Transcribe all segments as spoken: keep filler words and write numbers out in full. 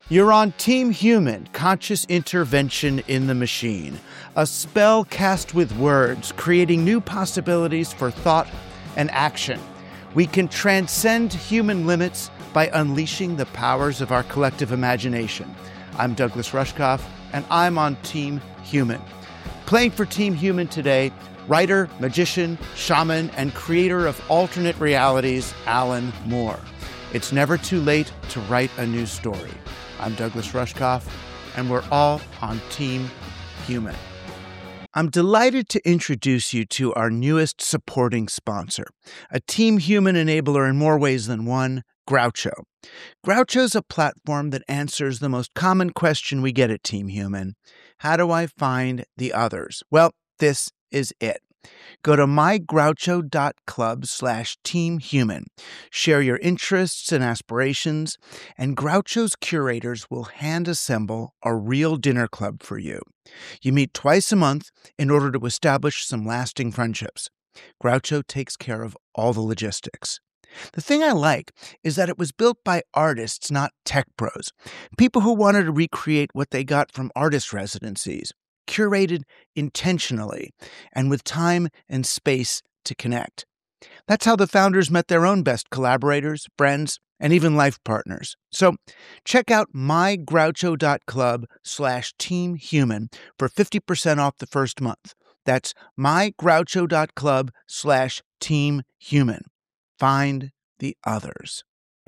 You're on Team Human, Conscious Intervention in the Machine, a spell cast with words, creating new possibilities for thought and action. We can transcend human limits by unleashing the powers of our collective imagination. I'm Douglas Rushkoff, and I'm on Team Human. Playing for Team Human today, writer, magician, shaman, and creator of alternate realities, Alan Moore. It's never too late to write a new story. I'm Douglas Rushkoff, and we're all on Team Human. I'm delighted to introduce you to our newest supporting sponsor, a Team Human enabler in more ways than one, Groucho. Groucho's a platform that answers the most common question we get at Team Human: how do I find the others? Well, this is it. Go to mygroucho.club slash teamhuman. Share your interests and aspirations, and Groucho's curators will hand-assemble a real dinner club for you. You meet twice a month in order to establish some lasting friendships. Groucho takes care of all the logistics. The thing I like is that it was built by artists, not tech pros, people who wanted to recreate what they got from artist residencies, curated intentionally and with time and space to connect. That's how the founders met their own best collaborators, friends, and even life partners. So check out mygroucho.club slash teamhuman for fifty percent off the first month. That's mygroucho.club slash teamhuman. Find the others.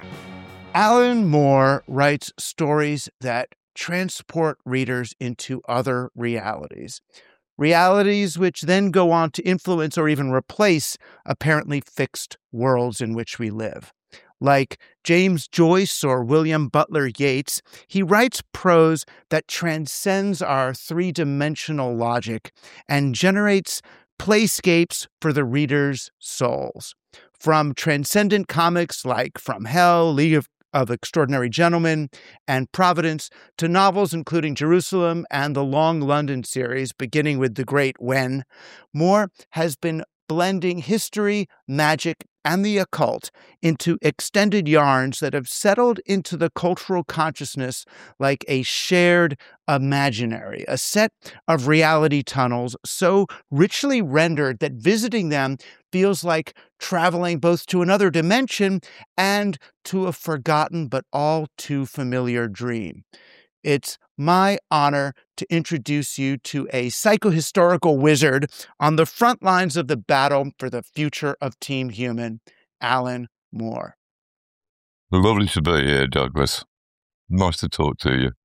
Alan Moore writes stories that transport readers into other realities. Realities which then go on to influence or even replace apparently fixed worlds in which we live. Like James Joyce or William Butler Yeats, he writes prose that transcends our three-dimensional logic and generates playscapes for the reader's souls. From transcendent comics like From Hell, League of of Extraordinary Gentlemen, and Providence, to novels including Jerusalem and the Long London series, beginning with The Great When, Moore has been blending history, magic, and the occult into extended yarns that have settled into the cultural consciousness like a shared imaginary, a set of reality tunnels so richly rendered that visiting them feels like traveling both to another dimension and to a forgotten but all too familiar dream. It's my honor to introduce you to a psychohistorical wizard on the front lines of the battle for the future of Team Human, Alan Moore. Lovely to be here, Douglas. Nice to talk to you.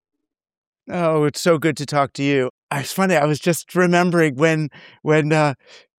Oh, it's so good to talk to you. It's funny, I was just remembering when when uh,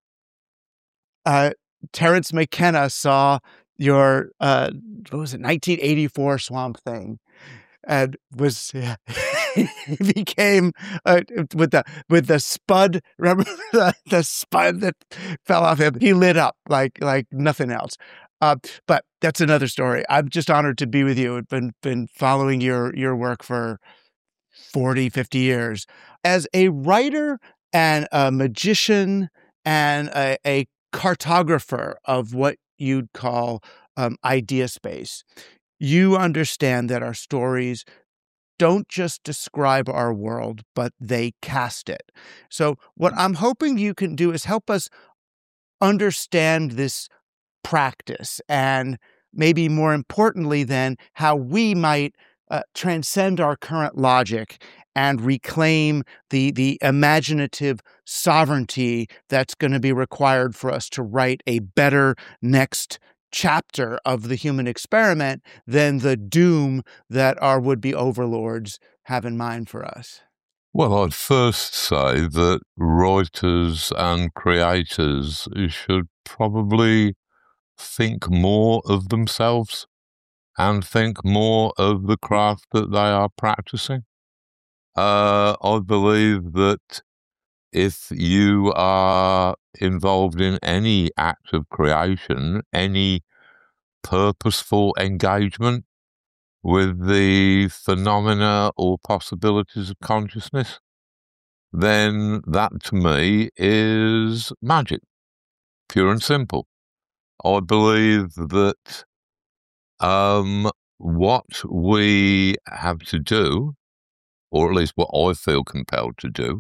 uh, Terence McKenna saw your, uh, what was it, nineteen eighty-four Swamp Thing. And was yeah, he became uh, with the with the spud. Remember the, the spud that fell off him? He lit up like like nothing else. Uh, but that's another story. I'm just honored to be with you. I've been been following your your work for forty, fifty years as a writer and a magician and a, a cartographer of what you'd call um, idea space. You understand that our stories don't just describe our world, but they cast it. So what I'm hoping you can do is help us understand this practice, and maybe more importantly then, how we might uh, transcend our current logic and reclaim the, the imaginative sovereignty that's going to be required for us to write a better next chapter of the human experiment than the doom that our would-be overlords have in mind for us? Well, I'd first say that writers and creators should probably think more of themselves and think more of the craft that they are practicing. Uh, I believe that if you are involved in any act of creation, any purposeful engagement with the phenomena or possibilities of consciousness, then that to me is magic, pure and simple. I believe that um, what we have to do, or at least what I feel compelled to do,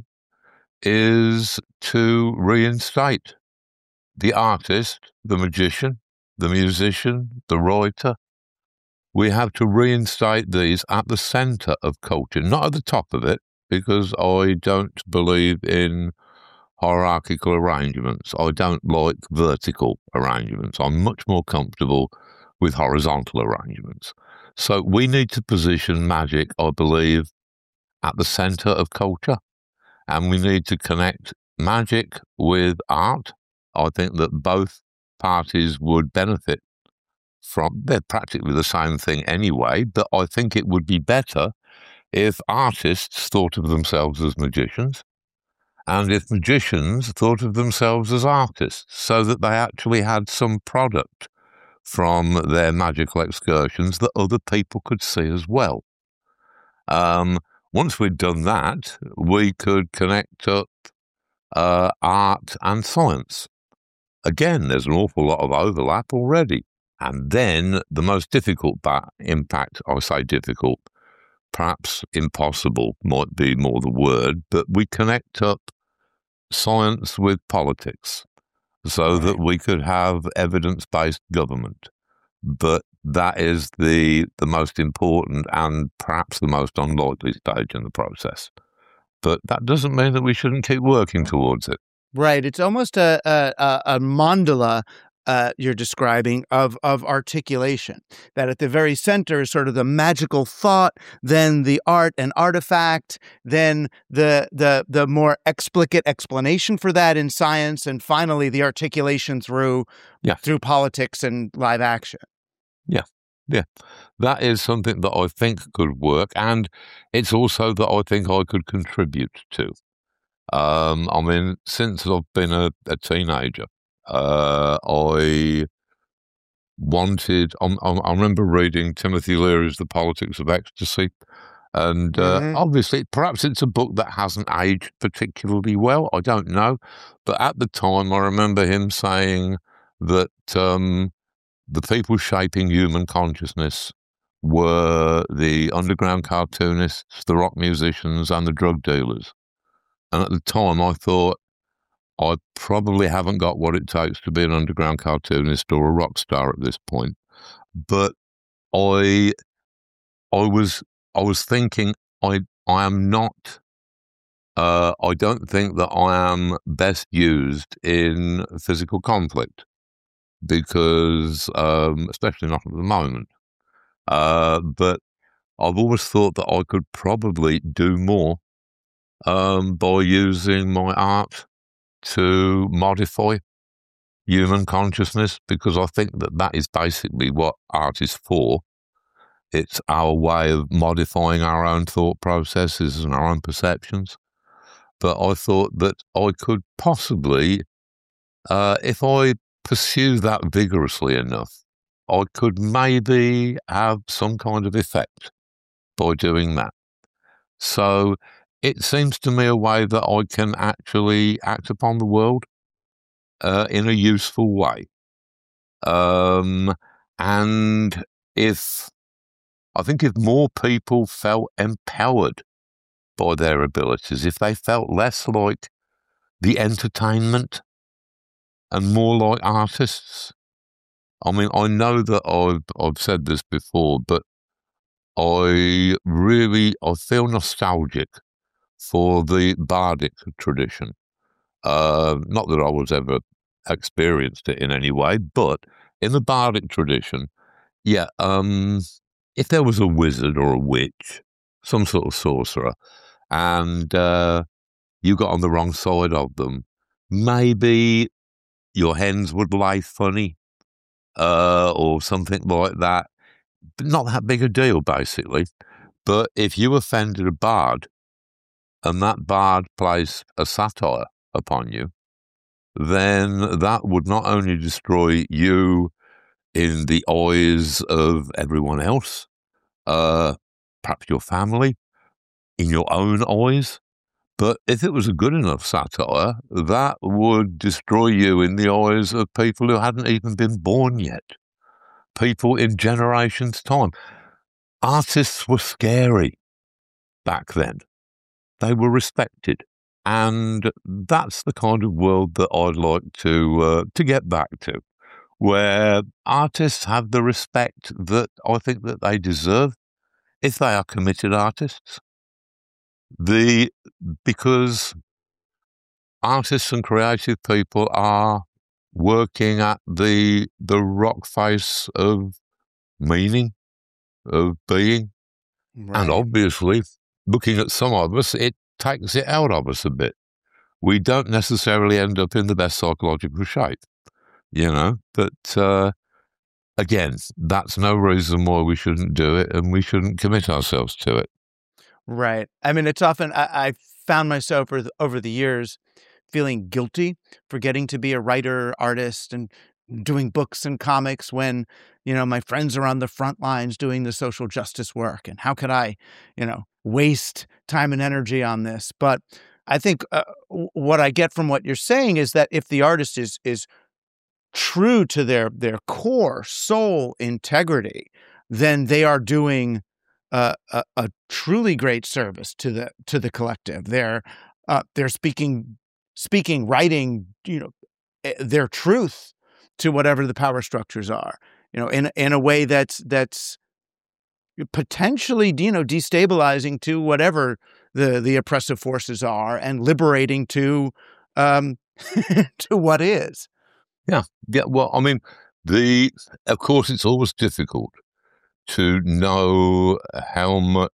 is to reinstate the artist, the magician, the musician, the writer. We have to reinstate these at the center of culture, not at the top of it, because I don't believe in hierarchical arrangements. I don't like vertical arrangements. I'm much more comfortable with horizontal arrangements. So we need to position magic, I believe, at the center of culture, and we need to connect magic with art. I think that both parties would benefit from, they're practically the same thing anyway, but I think it would be better if artists thought of themselves as magicians and if magicians thought of themselves as artists, so that they actually had some product from their magical excursions that other people could see as well. Um, once we'd done that, we could connect up uh, art and science. Again, there's an awful lot of overlap already. And then the most difficult ba- impact, I say difficult, perhaps impossible might be more the word, but we connect up science with politics so that we could have evidence-based government. But that is the the most important and perhaps the most unlikely stage in the process. But that doesn't mean that we shouldn't keep working towards it. Right. It's almost a a, a mandala uh, you're describing of of articulation. That at the very center is sort of the magical thought, then the art and artifact, then the the the more explicit explanation for that in science, and finally the articulation through yeah. through politics and live action. Yeah. Yeah, that is something that I think could work, and it's also that I think I could contribute to. Um, I mean, since I've been a, a teenager, uh, I wanted, I, I remember reading Timothy Leary's The Politics of Ecstasy, and uh, mm-hmm. obviously, perhaps it's a book that hasn't aged particularly well, I don't know, but at the time I remember him saying that um, the people shaping human consciousness were the underground cartoonists, the rock musicians, and the drug dealers. And at the time, I thought, I probably haven't got what it takes to be an underground cartoonist or a rock star at this point. But I, I was, I was thinking, I, I am not. Uh, I don't think that I am best used in physical conflict, because, um, especially not at the moment. Uh, but I've always thought that I could probably do more um, by using my art to modify human consciousness, because I think that that is basically what art is for. It's our way of modifying our own thought processes and our own perceptions. But I thought that I could possibly, uh, if I pursue that vigorously enough, I could maybe have some kind of effect by doing that. So it seems to me a way that I can actually act upon the world uh, in a useful way. Um, and if, I think if more people felt empowered by their abilities, if they felt less like the entertainment and more like artists. I mean, I know that I've, I've said this before, but I really, I feel nostalgic for the bardic tradition. Uh, not that I was ever experienced it in any way, but in the bardic tradition, yeah, um, if there was a wizard or a witch, some sort of sorcerer, and uh, you got on the wrong side of them, maybe your hens would lay funny uh, or something like that. But not that big a deal, basically. But if you offended a bard and that bard placed a satire upon you, then that would not only destroy you in the eyes of everyone else, uh, perhaps your family, in your own eyes, but if it was a good enough satire, that would destroy you in the eyes of people who hadn't even been born yet, people in generations' time. artists were scary back then. They were respected. And that's the kind of world that I'd like to uh, to get back to, where artists have the respect that I think that they deserve if they are committed artists. The because artists and creative people are working at the the rock face of meaning, of being, Right. and obviously, looking at some of us, it takes it out of us a bit. We don't necessarily end up in the best psychological shape, you know, but uh, again, that's no reason why we shouldn't do it and we shouldn't commit ourselves to it. Right. I mean, it's often, I, I found myself over the, over the years feeling guilty for getting to be a writer, artist, and doing books and comics when, you know, my friends are on the front lines doing the social justice work. And how could I, you know, waste time and energy on this? But I think uh, what I get from what you're saying is that if the artist is is true to their their core soul integrity, then they are doing uh, a, a truly great service to the to the collective. They're uh, they're speaking speaking, writing, you know, their truth to whatever the power structures are, you know, in in a way that's that's potentially, you know, destabilizing to whatever the the oppressive forces are, and liberating to um, to what is. Yeah, yeah. Well, I mean, the of course it's always difficult to know how much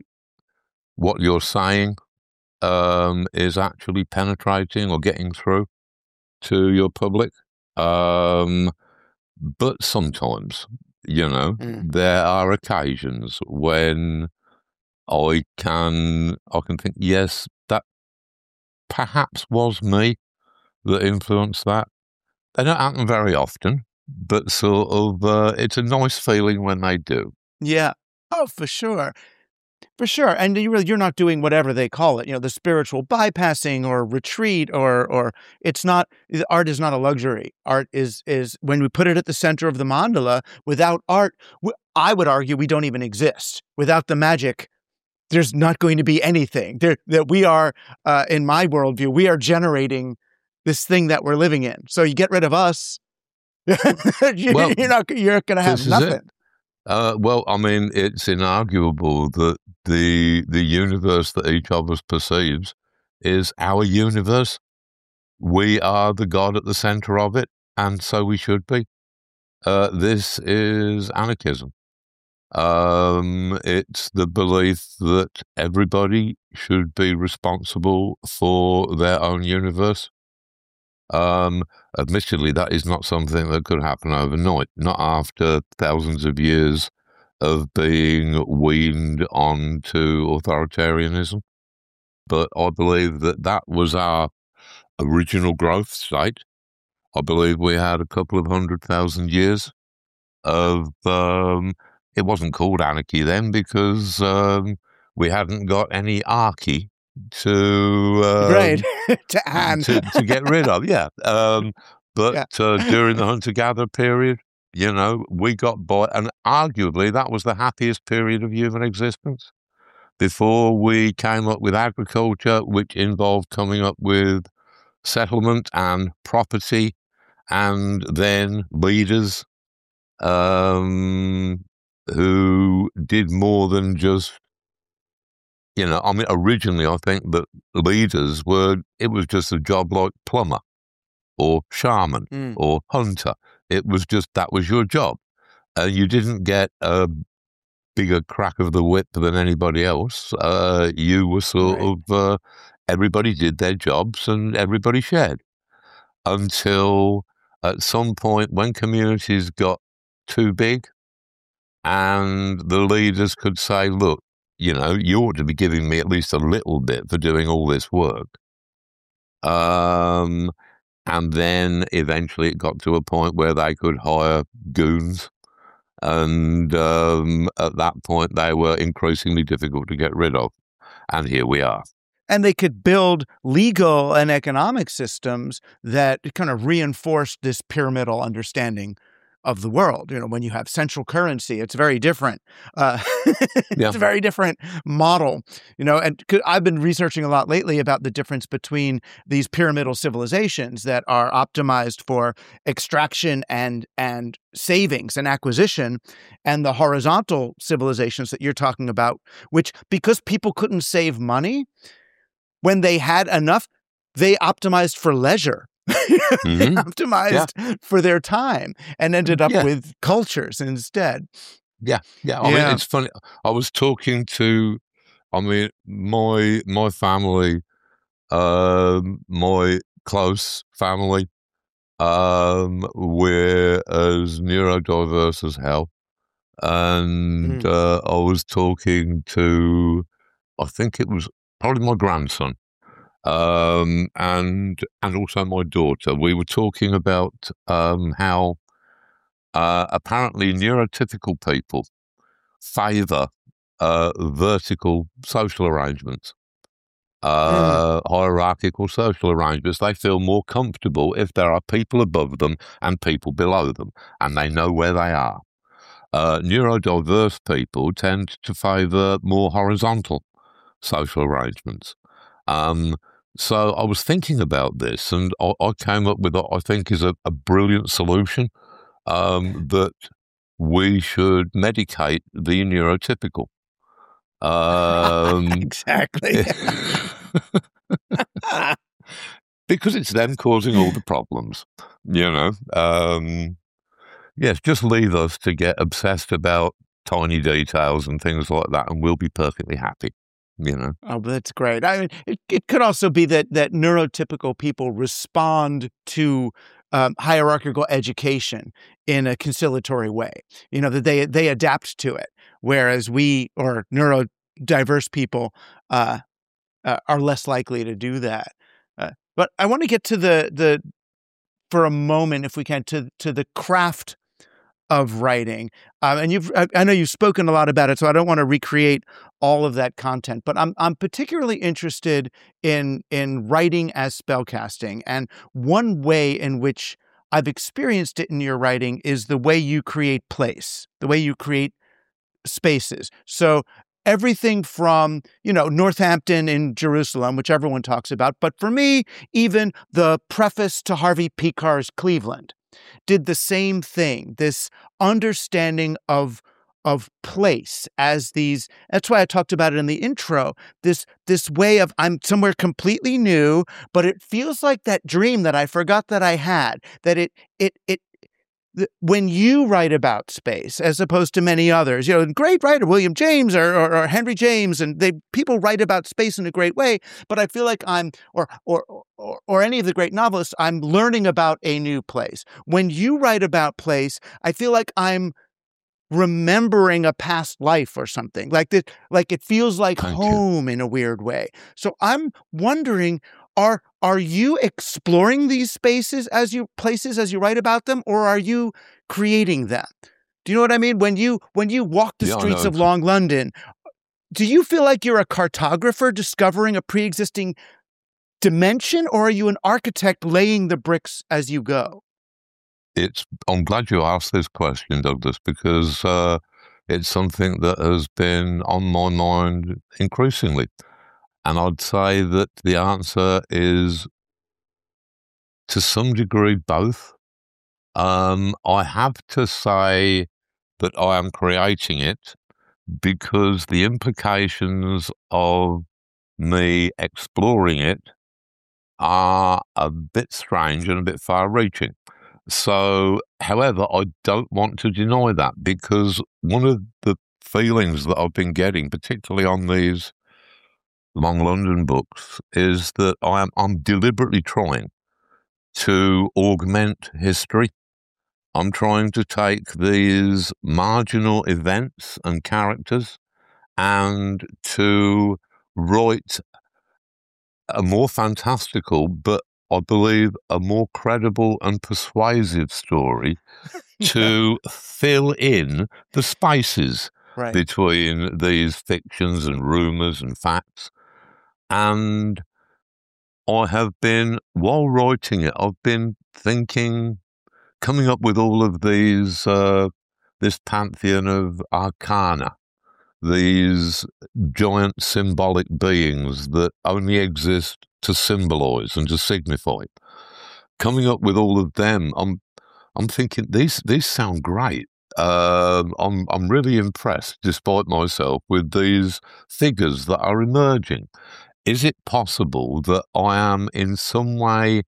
what you're saying um, is actually penetrating or getting through to your public. Um, but sometimes, you know, mm. there are occasions when I can I can think, yes, that perhaps was me that influenced that. They don't happen very often, but sort of uh, it's a nice feeling when they do. Yeah. Oh, for sure. For sure. And you really, you're not doing whatever they call it, you know, the spiritual bypassing or retreat, or or it's not, art is not a luxury. Art is, is when we put it at the center of the mandala. Without art, I would argue we don't even exist. Without the magic, there's not going to be anything. There, that we are, uh, in my worldview, we are generating this thing that we're living in. So you get rid of us, you, well, you're not, you're going to have nothing. Uh, well, I mean, it's inarguable that the the universe that each of us perceives is our universe. We are the God at the center of it, and so we should be. Uh, this is anarchism. Um, it's the belief that everybody should be responsible for their own universe. Um, admittedly, that is not something that could happen overnight, not after thousands of years of being weaned onto authoritarianism. But I believe that that was our original growth state. I believe we had a couple of hundred thousand years of, um, it wasn't called anarchy then because um, we hadn't got any archy to um, right to, add. to to get rid of, yeah. Um, but yeah. uh, during the hunter-gatherer period, you know, we got by, and arguably that was the happiest period of human existence before we came up with agriculture, which involved coming up with settlement and property, and then leaders um, who did more than just. You know, I mean, originally I think that leaders were, it was just a job like plumber or shaman mm. or hunter. It was just, that was your job. Uh, you didn't get a bigger crack of the whip than anybody else. Uh, you were sort right. of, uh, everybody did their jobs and everybody shared. Until at some point when communities got too big and the leaders could say, look, you know, you ought to be giving me at least a little bit for doing all this work. Um, and then eventually it got to a point where they could hire goons. And um, at that point, they were increasingly difficult to get rid of. And here we are. And they could build legal and economic systems that kind of reinforced this pyramidal understanding of the world. You know, when you have central currency, it's very different. Uh, it's Yeah. a very different model, you know, and c- I've been researching a lot lately about the difference between these pyramidal civilizations that are optimized for extraction and, and savings and acquisition, and the horizontal civilizations that you're talking about, which, because people couldn't save money, when they had enough, they optimized for leisure. They hmm optimized Yeah. for their time and ended up Yeah. with cultures instead. Yeah. Yeah. I mean, Yeah. it's funny. I was talking to, I mean, my my family, um, my close family, um, we're as neurodiverse as hell. And Mm. uh, I was talking to, I think it was probably my grandson, um, and and also my daughter. We were talking about um, how uh, apparently neurotypical people favour uh, vertical social arrangements, Mm. uh, hierarchical social arrangements. They feel more comfortable if there are people above them and people below them, and they know where they are. Uh, neurodiverse people tend to favour more horizontal social arrangements. Um, so I was thinking about this, and I, I came up with what I think is a, a brilliant solution, um, that we should medicate the neurotypical. Um, Exactly. because it's them causing all the problems, you know. Um, yes, just leave us to get obsessed about tiny details and things like that, and we'll be perfectly happy, you know. Oh, that's great. I mean, it, it could also be that that neurotypical people respond to um, hierarchical education in a conciliatory way. You know, that they they adapt to it, whereas we, or neurodiverse people, uh, uh, are less likely to do that. Uh, but I want to get to the the for a moment, if we can, to to the craft of writing. Um, and you've, I, I know you've spoken a lot about it, so I don't want to recreate all of that content, but I'm, I'm particularly interested in, in writing as spellcasting. And one way in which I've experienced it in your writing is the way you create place, the way you create spaces. So everything from, you know, Northampton in Jerusalem, which everyone talks about, but for me, even the preface to Harvey Picar's Cleveland did the same thing, this understanding of of place as these, that's why I talked about it in the intro, this this way of, I'm somewhere completely new, but it feels like that dream that I forgot that I had, that it it it th- when you write about space, as opposed to many others, you know, great writer William James or, or, or Henry James, and they people write about space in a great way. But I feel like I'm, or or or, or any of the great novelists, I'm learning about a new place. When you write about place, I feel like I'm remembering a past life or something like that. Like it feels like Thank you. home in a weird way. So I'm wondering, are are you exploring these spaces as you places as you write about them, or are you creating them? Do you know what I mean? When you when you walk the Yeah, I streets know. of Long London, do you feel like you're a cartographer discovering a pre-existing dimension, or are you an architect laying the bricks as you go? It's. I'm glad you asked this question, Douglas, because uh, it's something that has been on my mind increasingly. And I'd say that the answer is, to some degree, both. Um, I have to say that I am creating it because the implications of me exploring it are a bit strange and a bit far reaching. So, however, I don't want to deny that, because one of the feelings that I've been getting, particularly on these Long London books, is that I am I'm deliberately trying to augment history. I'm trying to take these marginal events and characters and to write a more fantastical, but I believe a more credible and persuasive story to fill in the spaces Right. between these fictions and rumours and facts. And I have been, while writing it, I've been thinking coming up with all of these, uh, this pantheon of arcana, these giant symbolic beings that only exist to symbolize and to signify. Coming up with all of them, I'm, I'm thinking these these sound great. Um, I'm I'm really impressed, despite myself, with these figures that are emerging. Is it possible that I am in some way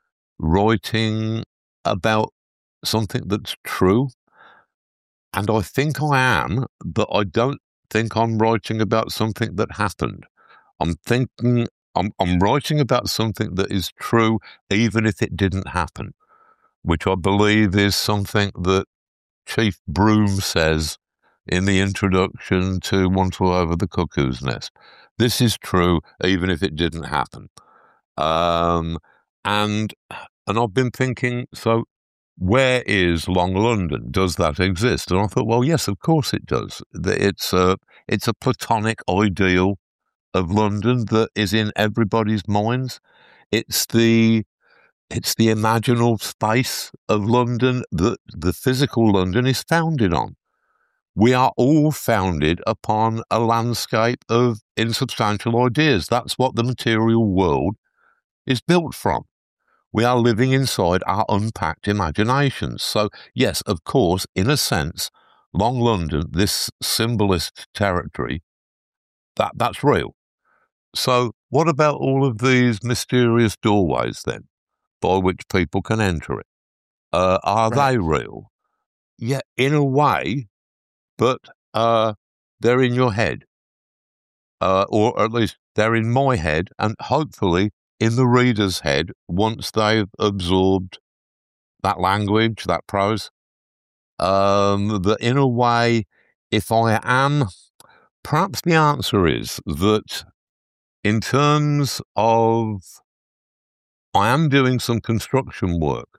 writing about something that's true? And I think I am, but I don't think I'm writing about something that happened. I'm thinking I'm, I'm writing about something that is true, even if it didn't happen, which I believe is something that Chief Broom says in the introduction to One Flew Over the Cuckoo's Nest. This is true, even if it didn't happen. Um, and and I've been thinking, so where is Long London? Does that exist? And I thought, well, yes, of course it does. It's a, it's a platonic ideal of London that is in everybody's minds. It's the it's the imaginal space of London that the physical London is founded on. We are all founded upon a landscape of insubstantial ideas. That's what the material world is built from. We are living inside our unpacked imaginations. So, yes, of course, in a sense, Long London, this symbolist territory, that, that's real. So what about all of these mysterious doorways, then, by which people can enter it? Uh, are right. they real? Yeah, in a way, but uh, they're in your head. Uh, or at least they're in my head, and hopefully in the reader's head once they've absorbed that language, that prose. Um, that in a way, if I am, perhaps the answer is that in terms of, I am doing some construction work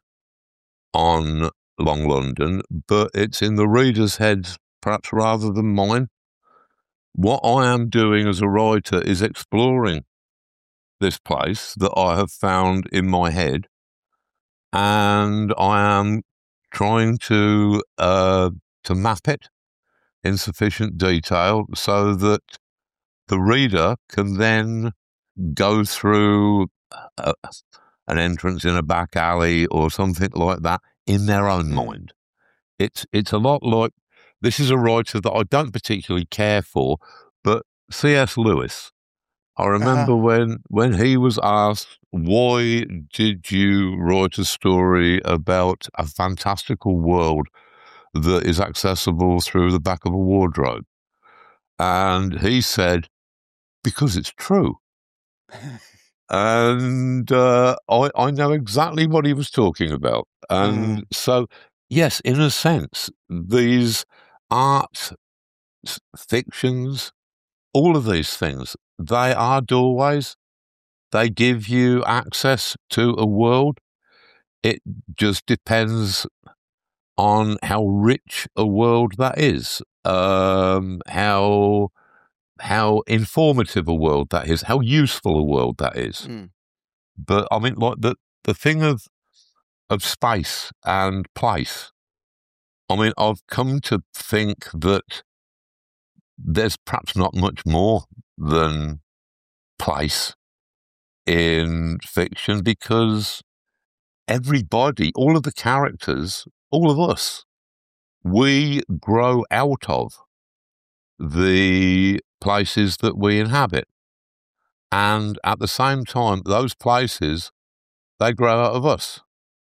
on Long London, but it's in the reader's head perhaps rather than mine. What I am doing as a writer is exploring this place that I have found in my head, and I am trying to uh, to map it in sufficient detail so that the reader can then go through a, an entrance in a back alley or something like that in their own mind. It's it's a lot like, this is a writer that I don't particularly care for, but C S Lewis. I remember uh-huh. when when he was asked, why did you write a story about a fantastical world that is accessible through the back of a wardrobe? And he said, because it's true. And uh, I, I know exactly what he was talking about. And mm. so, yes, in a sense, these art fictions, all of these things, they are doorways. They give you access to a world. It just depends on how rich a world that is, um, how how informative a world that is, how useful a world that is. Mm. But I mean, like the the thing of of space and place. I mean, I've come to think that there's perhaps not much more than place in fiction, because everybody, all of the characters, all of us, we grow out of the places that we inhabit. And at the same time, those places, they grow out of us.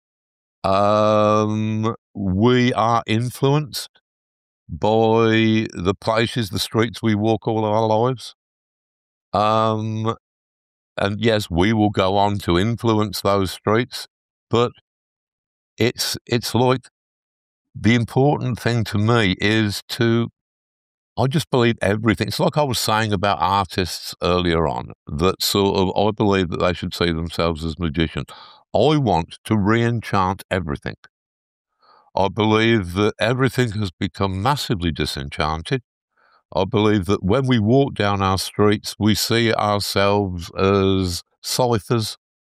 Um, we are influenced by the places, the streets we walk all our lives. Um, and yes, we will go on to influence those streets, but it's it's like, the important thing to me is to, I just believe everything. It's like I was saying about artists earlier on, that sort of, I believe that they should see themselves as magicians. I want to re-enchant everything. I believe that everything has become massively disenchanted. I believe that when we walk down our streets, we see ourselves as ciphers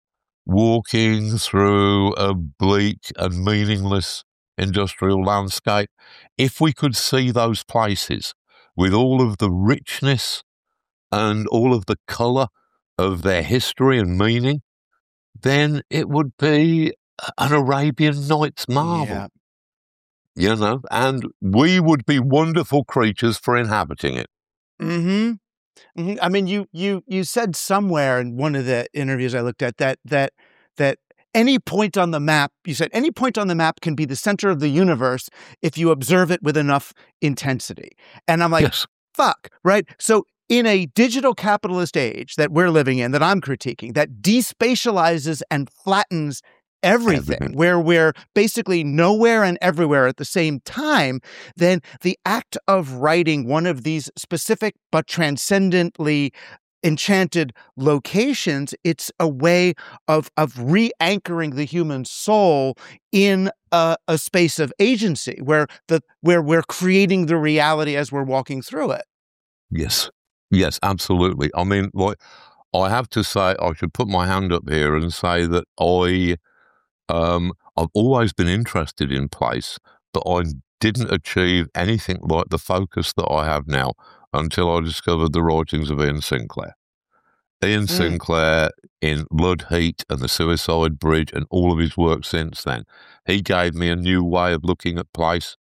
walking through a bleak and meaningless industrial landscape. If we could see those places with all of the richness and all of the colour of their history and meaning, then it would be an Arabian Nights marvel. Yeah. You know, and we would be wonderful creatures for inhabiting it. Mm-hmm. Mhm. I mean, you you you said somewhere in one of the interviews I looked at that that that any point on the map, you said any point on the map can be the center of the universe if you observe it with enough intensity. And I'm like, Yes. fuck, right? So in a digital capitalist age that we're living in, that I'm critiquing, that despatializes and flattens everything, Everything. where we're basically nowhere and everywhere at the same time, then the act of writing one of these specific but transcendently enchanted locations, it's a way of of re-anchoring the human soul in a, a space of agency where the where we're creating the reality as we're walking through it. Yes. Yes, absolutely. I mean, like, I have to say, I should put my hand up here and say that I, um, I've always been interested in place, but I didn't achieve anything like the focus that I have now until I discovered the writings of Ian Sinclair. Ian Mm. Sinclair in Blood, Heat and The Suicide Bridge and all of his work since then. He gave me a new way of looking at place,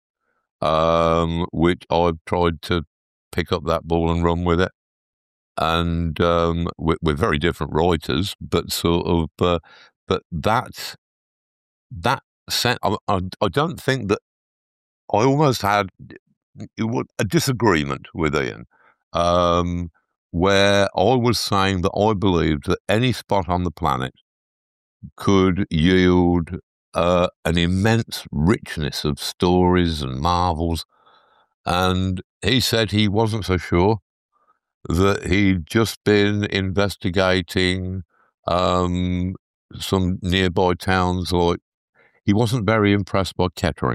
um, which I've tried to pick up that ball and run with it. And um, we're, we're very different writers, but sort of, uh, but that, that sen- I, I, I don't think that I almost had a disagreement with Ian, um, where I was saying that I believed that any spot on the planet could yield uh, an immense richness of stories and marvels. And he said he wasn't so sure, that he'd just been investigating um, some nearby towns. Like, he wasn't very impressed by Kettering.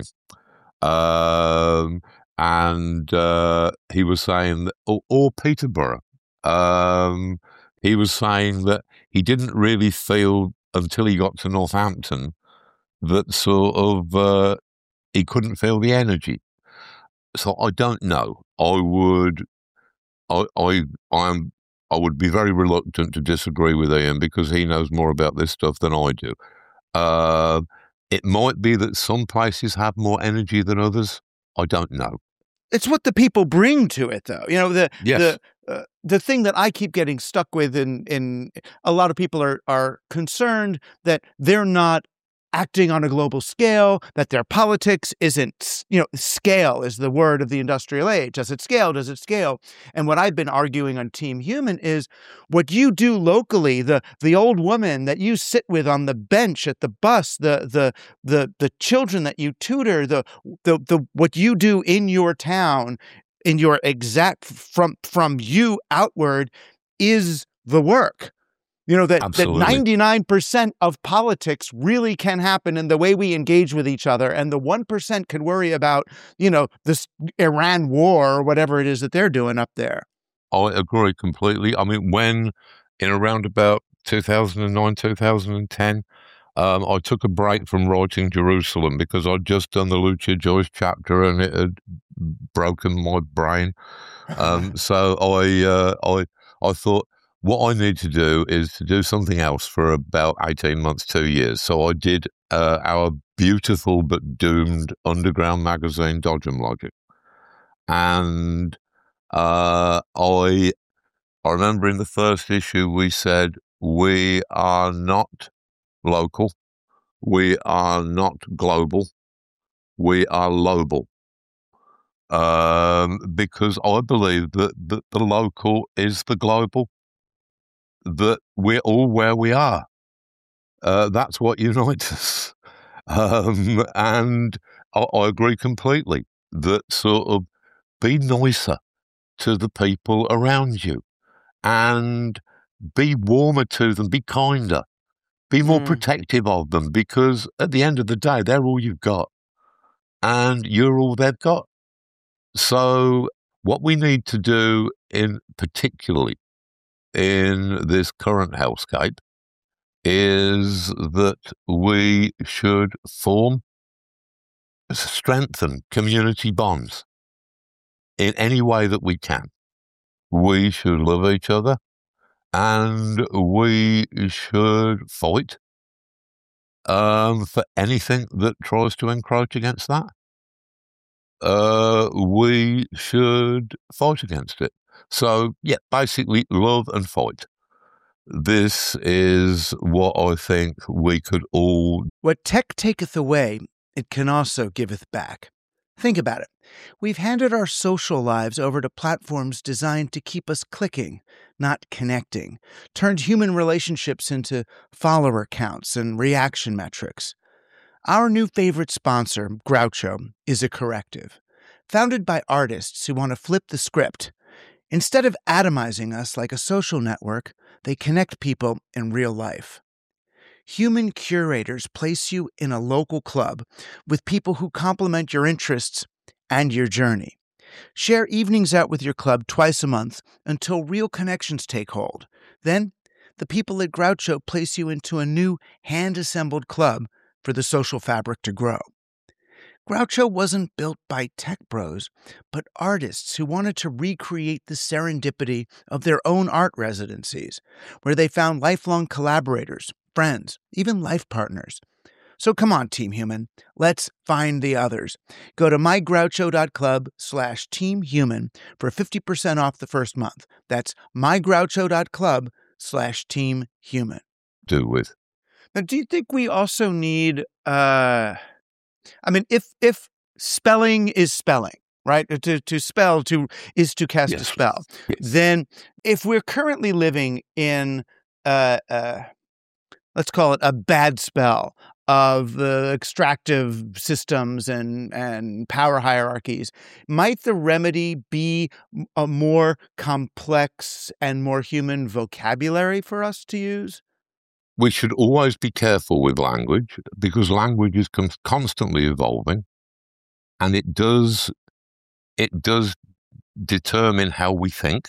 Um, and uh, he was saying that, or, or Peterborough, um, he was saying that he didn't really feel until he got to Northampton that sort of uh, he couldn't feel the energy. So I don't know. I would, I, I, I'm, I would be very reluctant to disagree with Ian because he knows more about this stuff than I do. Uh, it might be that some places have more energy than others. I don't know. It's what the people bring to it, though. You know, the Yes. the uh, the thing that I keep getting stuck with, in in a lot of people are are concerned that they're not acting on a global scale, that their politics isn't, you know, scale is the word of the industrial age. Does it scale? Does it scale? And what I've been arguing on Team Human is what you do locally, the the old woman that you sit with on the bench at the bus, the the the the children that you tutor, the the the what you do in your town, in your exact from from you outward is the work. You know, that, that Absolutely. ninety-nine percent of politics really can happen in the way we engage with each other. And the one percent can worry about, you know, this Iran war or whatever it is that they're doing up there. I agree completely. I mean, when in around about two thousand nine, two thousand ten, um, I took a break from writing Jerusalem because I'd just done the Lucia Joyce chapter and it had broken my brain. Um, so I, uh, I, I thought, what I need to do is to do something else for about eighteen months, two years. So I did uh, our beautiful but doomed underground magazine, Dodgem Logic. And uh, I, I remember in the first issue we said, we are not local, we are not global, we are lobal. Um, because I believe that, that the local is the global, that we're all where we are. Uh, that's what unites us. Um, and I, I agree completely that sort of be nicer to the people around you and be warmer to them, be kinder, be more Mm. protective of them, because at the end of the day, they're all you've got and you're all they've got. So what we need to do in particularly in this current hellscape is that we should form, strengthen community bonds in any way that we can. We should love each other, and we should fight um, for anything that tries to encroach against that. Uh, we should fight against it. So, yeah, basically love and fight. This is what I think we could all... What tech taketh away, it can also giveth back. Think about it. We've handed our social lives over to platforms designed to keep us clicking, not connecting, turned human relationships into follower counts and reaction metrics. Our new favorite sponsor, Groucho, is a corrective. Founded by artists who want to flip the script. Instead of atomizing us like a social network, they connect people in real life. Human curators place you in a local club with people who complement your interests and your journey. Share evenings out with your club twice a month until real connections take hold. Then, the people at Groucho place you into a new hand-assembled club for the social fabric to grow. Groucho wasn't built by tech bros, but artists who wanted to recreate the serendipity of their own art residencies, where they found lifelong collaborators, friends, even life partners. So come on, Team Human, let's find the others. Go to mygroucho.club slash teamhuman for fifty percent off the first month. That's mygroucho.club slash teamhuman. Do with. Now, do you think we also need... uh I mean, if if spelling is spelling, right? To to spell to is to cast yes. a spell. Yes. Then, if we're currently living in, uh, uh, let's call it a bad spell of the extractive systems and and power hierarchies, might the remedy be a more complex and more human vocabulary for us to use? We should always be careful with language because language is con- constantly evolving, and it does it does determine how we think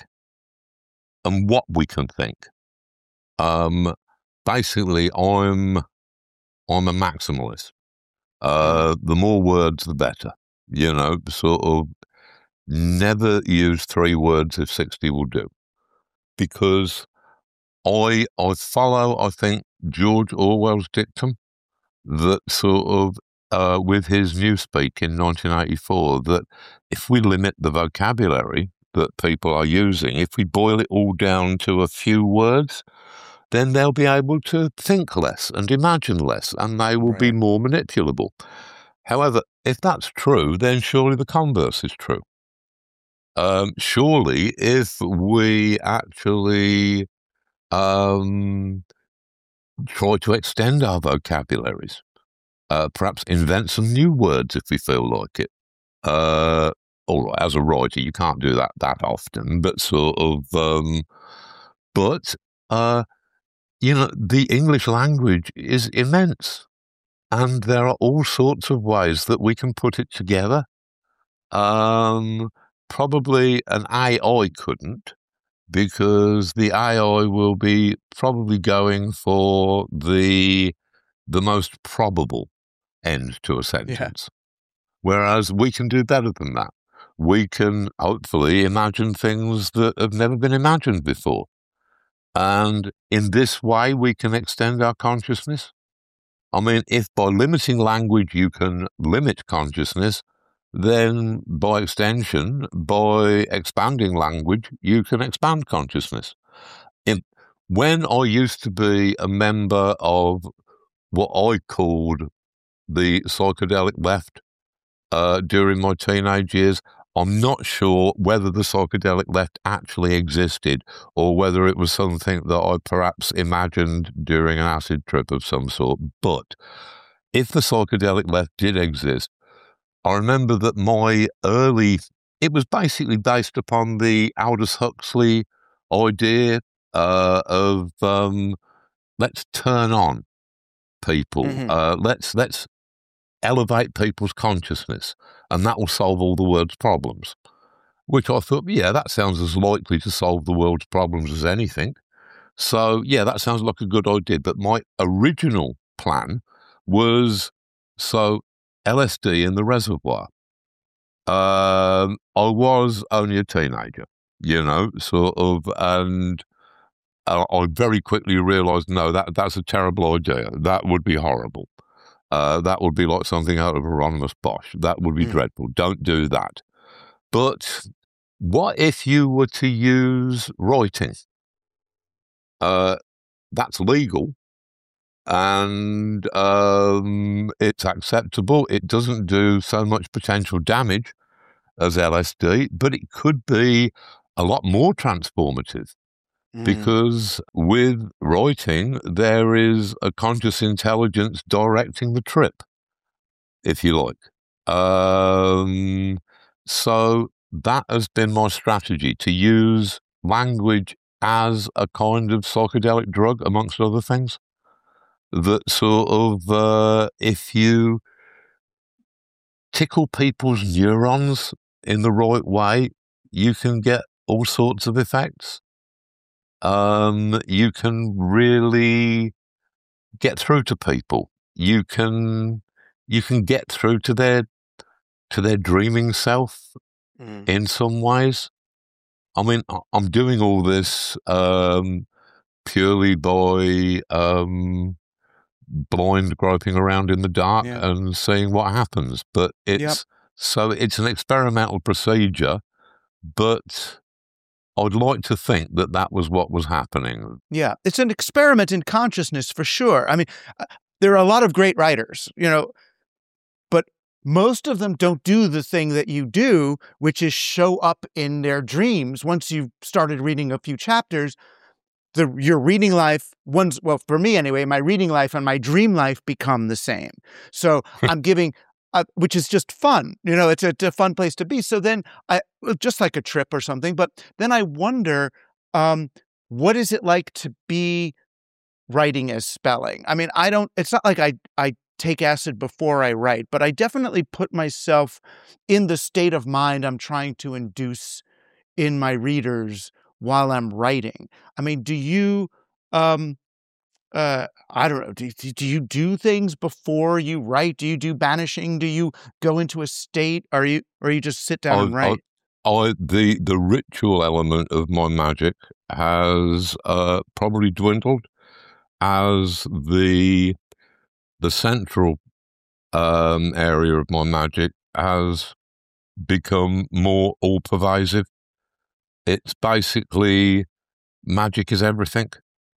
and what we can think. Um, basically, I'm I'm a maximalist. Uh, mm. The more words, the better. You know, sort of never use three words if sixty will do, because I I follow, I think, George Orwell's dictum that sort of, uh, with his Newspeak in nineteen eighty-four, that if we limit the vocabulary that people are using, if we boil it all down to a few words, then they'll be able to think less and imagine less, and they will right. be more manipulable. However, if that's true, then surely the converse is true. Um, surely, if we actually um, try to extend our vocabularies, uh, perhaps invent some new words if we feel like it. Uh, all right, as a writer, you can't do that that often, but sort of, um, but, uh, you know, the English language is immense, and there are all sorts of ways that we can put it together. Um, probably an A I couldn't, because the A I will be probably going for the the most probable end to a sentence. Yeah. Whereas we can do better than that. We can hopefully imagine things that have never been imagined before. And in this way, we can extend our consciousness. I mean, if by limiting language you can limit consciousness, then by extension, by expanding language, you can expand consciousness. In, when I used to be a member of what I called the psychedelic left uh, during my teenage years, I'm not sure whether the psychedelic left actually existed or whether it was something that I perhaps imagined during an acid trip of some sort. But if the psychedelic left did exist, I remember that my early, it was basically based upon the Aldous Huxley idea uh, of um, let's turn on people, mm-hmm. uh, let's let's elevate people's consciousness, and that will solve all the world's problems. Which I thought, yeah, that sounds as likely to solve the world's problems as anything. So, yeah, that sounds like a good idea. But my original plan was, so L S D in the reservoir. Um, I was only a teenager, you know, sort of, and I I very quickly realised, no, that that's a terrible idea. That would be horrible. Uh, that would be like something out of Hieronymus Bosch. That would be Mm. dreadful. Don't do that. But what if you were to use writing? Uh, that's legal, and um, it's acceptable. It doesn't do so much potential damage as L S D, but it could be a lot more transformative. Mm. Because with writing, there is a conscious intelligence directing the trip, if you like. Um, so that has been my strategy, to use language as a kind of psychedelic drug, amongst other things. That sort of, uh, if you tickle people's neurons in the right way, you can get all sorts of effects. Um, you can really get through to people. You can you can get through to their to their dreaming self Mm. in some ways. I mean, I- I'm doing all this um, purely by um, blind groping around in the dark Yeah. and seeing what happens. But Yep. it's so it's an experimental procedure, but I'd like to think that that was what was happening. Yeah. It's an experiment in consciousness for sure. I mean, uh, there are a lot of great writers, you know, but most of them don't do the thing that you do, which is show up in their dreams. Once you've started reading a few chapters, the your reading life, one's, well, for me anyway, my reading life and my dream life become the same. So I'm giving, uh, which is just fun. You know, it's a, it's a fun place to be. So then I, well, just like a trip or something, but then I wonder, um, what is it like to be writing as spelling? I mean, I don't, it's not like I, I take acid before I write, but I definitely put myself in the state of mind I'm trying to induce in my readers while I'm writing. I mean, do you, um, uh, I don't know, do, do do you do things before you write? Do you do banishing? Do you go into a state? Are you, or you just sit down I, and I, write? I, the the ritual element of my magic has uh, probably dwindled as the the central um, area of my magic has become more all pervasive. It's basically, magic is everything.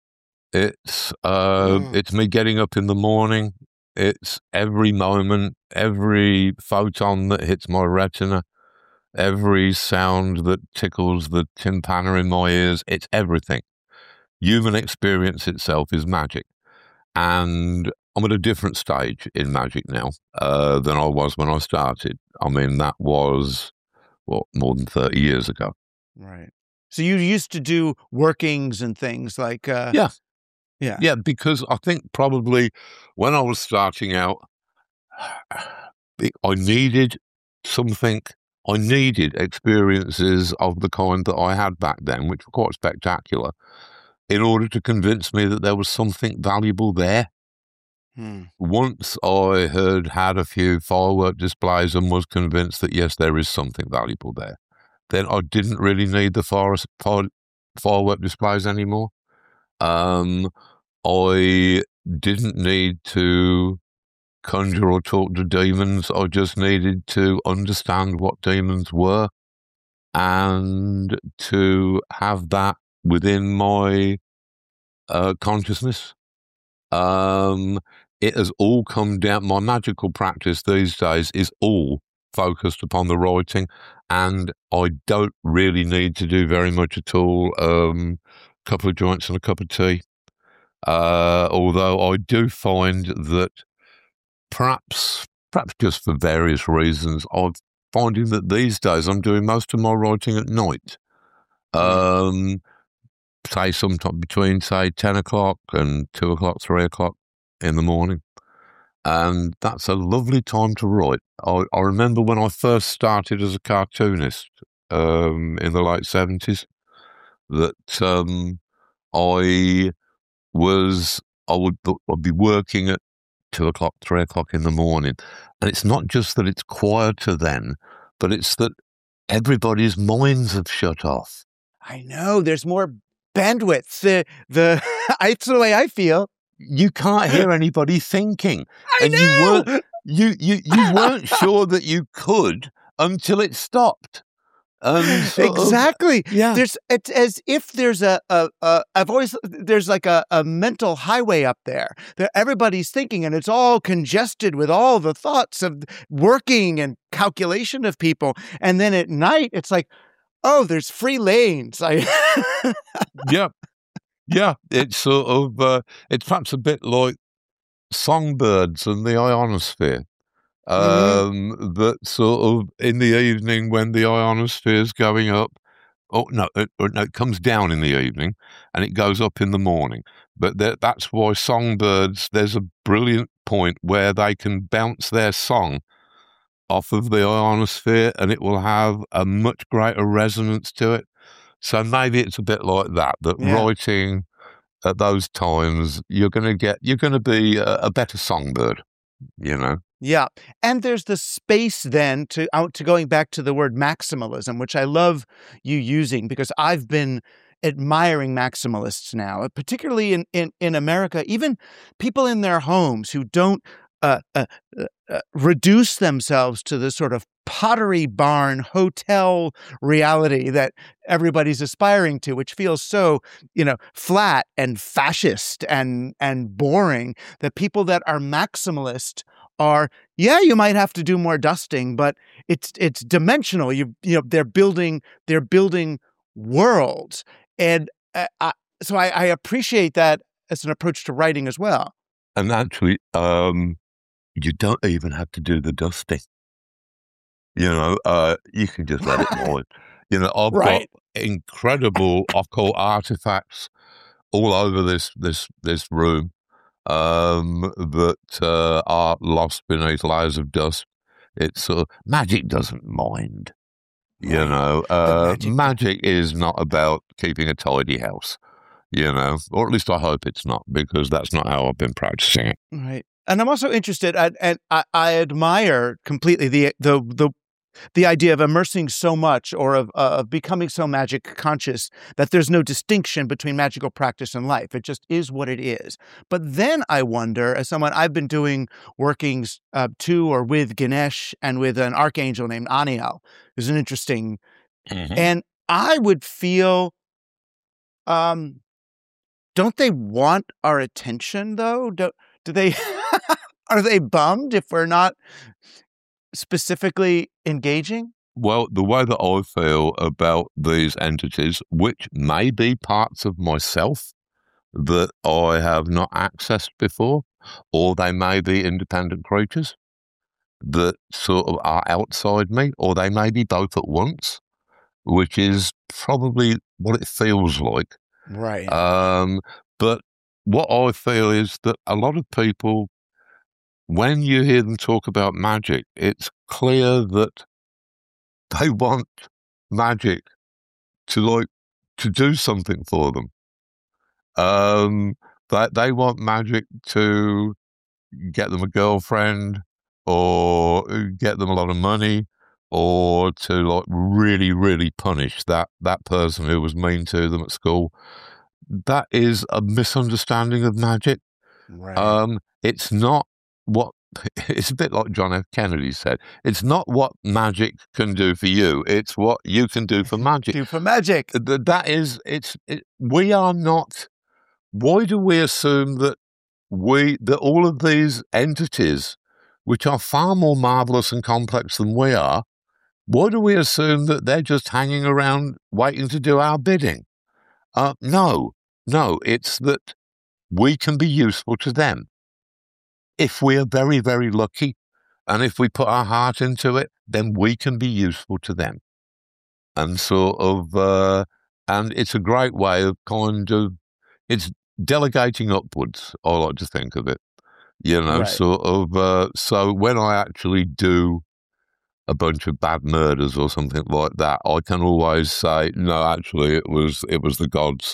It's uh, Mm. it's me getting up in the morning. It's every moment, every photon that hits my retina, every sound that tickles the tympana in my ears. It's everything. Human experience itself is magic. And I'm at a different stage in magic now uh, than I was when I started. I mean, that was, what, more than thirty years ago. Right. So you used to do workings and things like, uh, Yeah. yeah. Yeah, because I think probably when I was starting out, I needed something, I needed experiences of the kind that I had back then, which were quite spectacular, in order to convince me that there was something valuable there. Hmm. Once I had had a few firework displays and was convinced that, yes, there is something valuable there, then I didn't really need the fire, fire, firework displays anymore. Um, I didn't need to conjure or talk to demons. I just needed to understand what demons were and to have that within my uh, consciousness. Um, it has all come down. My magical practice these days is all focused upon the writing, and I don't really need to do very much at all. Um, a couple of joints and a cup of tea. Uh, although I do find that perhaps, perhaps just for various reasons, I'm finding that these days I'm doing most of my writing at night. Mm. Um, say sometime between, say, ten o'clock and two o'clock, three o'clock in the morning. And that's a lovely time to write. I, I remember when I first started as a cartoonist um, in the late seventies, that um, I was, I would I'd be working at two o'clock, three o'clock in the morning. And it's not just that it's quieter then, but it's that everybody's minds have shut off. I know. There's more bandwidth. The, the, it's the way I feel. You can't hear anybody thinking. I and know! you weren't, you, you, you weren't sure that you could until it stopped. Um, exactly. Of, yeah. There's it's as if there's a, a, a I've always there's like a, a mental highway up there that everybody's thinking, and it's all congested with all the thoughts of working and calculation of people. And then at night, it's like, oh, there's free lanes. I yeah, yeah. It's sort of uh, it's perhaps a bit like songbirds and the ionosphere. Um, mm-hmm. That sort of in the evening when the ionosphere is going up, oh no, it, no, it comes down in the evening and it goes up in the morning. But that, that's why songbirds, there's a brilliant point where they can bounce their song off of the ionosphere and it will have a much greater resonance to it. So maybe it's a bit like that, that yeah. writing at those times, you're going to get, you're going to be a, a better songbird, you know? Yeah. And there's the space then to out to going back to the word maximalism, which I love you using because I've been admiring maximalists now, particularly in, in, in America, even people in their homes who don't uh, uh, uh, reduce themselves to the sort of Pottery Barn hotel reality that everybody's aspiring to, which feels so, you know, flat and fascist and and boring, that people that are maximalist are, yeah, you might have to do more dusting, but it's it's dimensional. You you know, they're building they're building worlds, and uh, I, so I, I appreciate that as an approach to writing as well. And actually, um, you don't even have to do the dusting. You know, uh, you can just let it go. You know, I've right. got incredible occult artifacts all over this this this room. Um, that uh, are lost beneath layers of dust. It's uh, magic doesn't mind, you right. know. Uh, magic, magic is not about keeping a tidy house, you know, or at least I hope it's not, because that's not how I've been practicing it. Right, and I'm also interested, and I, I, I admire completely the the the. The idea of immersing so much or of, uh, of becoming so magic conscious that there's no distinction between magical practice and life. It just is what it is. But then I wonder, as someone, I've been doing workings uh, to or with Ganesh and with an archangel named Aniel, who's an interesting, mm-hmm. and I would feel, um, don't they want our attention though? Do, do they, are they bummed if we're not specifically engaging? Well, the way that I feel about these entities, which may be parts of myself that I have not accessed before, or they may be independent creatures that sort of are outside me, or they may be both at once, which is probably what it feels like. Right. Um, but what I feel is that a lot of people, when you hear them talk about magic, it's clear that they want magic to like to do something for them. Um, that they, they want magic to get them a girlfriend, or get them a lot of money, or to like really, really punish that that person who was mean to them at school. That is a misunderstanding of magic. Right. Um, it's not what it's a bit like John F. Kennedy said. It's not what magic can do for you. It's what you can do for magic. Do for magic. That is, it's. It, we are not. Why do we assume that we that all of these entities, which are far more marvelous and complex than we are, why do we assume that they're just hanging around waiting to do our bidding? Uh, no, no. It's that we can be useful to them. If we are very, very lucky, and if we put our heart into it, then we can be useful to them. And sort of, uh, and it's a great way of kind of, it's delegating upwards, I like to think of it. You know, right. sort of, uh, so when I actually do a bunch of bad murders or something like that, I can always say, no, actually, it was, it was the gods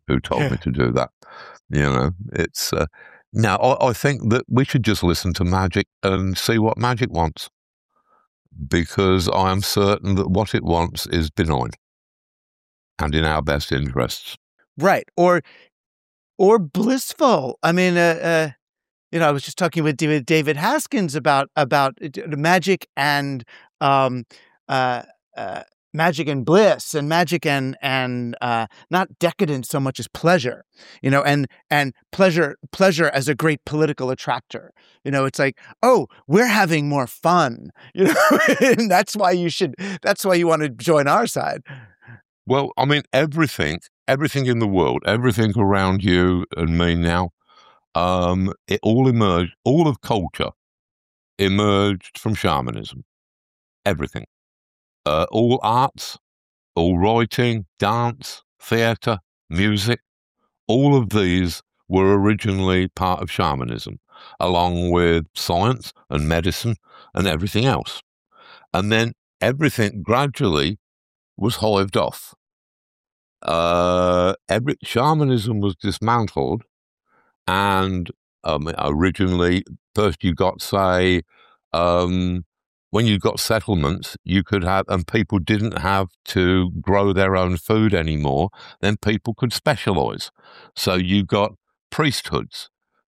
who told me to do that. You know, it's uh, now I, I think that we should just listen to magic and see what magic wants, because I am certain that what it wants is benign and in our best interests. Right. Or or blissful. I mean, uh, uh, you know, I was just talking with David, David Haskins about about magic and um, uh, uh, magic and bliss, and magic and and uh, not decadence so much as pleasure. You know, and and pleasure pleasure as a great political attractor. You know, it's like, oh, we're having more fun. You know, and that's why you should. That's why you want to join our side. Well, I mean, everything, everything in the world, everything around you and me now, um, it all emerged, all of culture emerged from shamanism. Everything. Uh, all arts, all writing, dance, theatre, music, all of these were originally part of shamanism, along with science and medicine and everything else. And then everything gradually was hived off. Uh, every, shamanism was dismantled, and um, originally, first you got, say, um, when you got settlements, you could have, and people didn't have to grow their own food anymore, then people could specialize. So you got priesthoods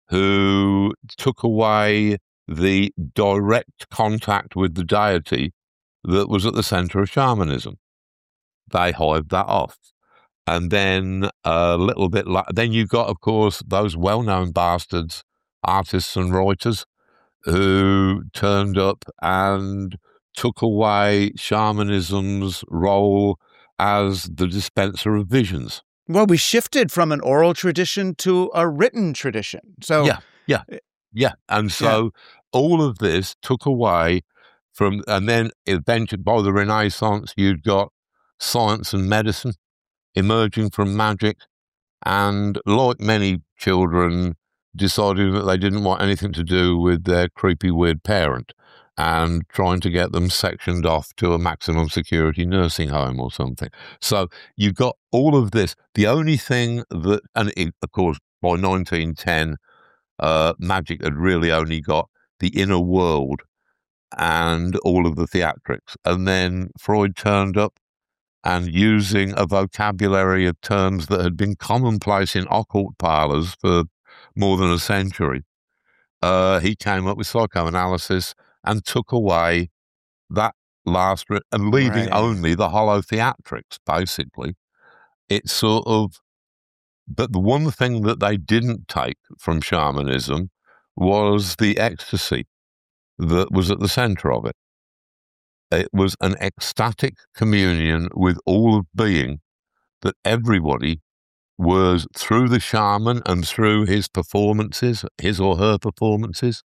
who took away the direct contact with the deity that was at the center of shamanism. They hived that off. And then a little bit like, then you got, of course, those well-known bastards, artists and writers, who turned up and took away shamanism's role as the dispenser of visions. Well, we shifted from an oral tradition to a written tradition. So yeah, yeah, yeah. And so yeah. all of this took away from, and then eventually by the Renaissance, you'd got science and medicine emerging from magic, and like many children, decided that they didn't want anything to do with their creepy, weird parent, and trying to get them sectioned off to a maximum security nursing home or something. So you got all of this. The only thing that, and it, of course, by nineteen ten, uh, magic had really only got the inner world and all of the theatrics. And then Freud turned up, and using a vocabulary of terms that had been commonplace in occult parlors for more than a century, uh, he came up with psychoanalysis and took away that last, re- and leaving right. only the hollow theatrics, basically. It's sort of, but the one thing that they didn't take from shamanism was the ecstasy that was at the center of it. It was an ecstatic communion with all of being that everybody was, through the shaman and through his performances, his or her performances,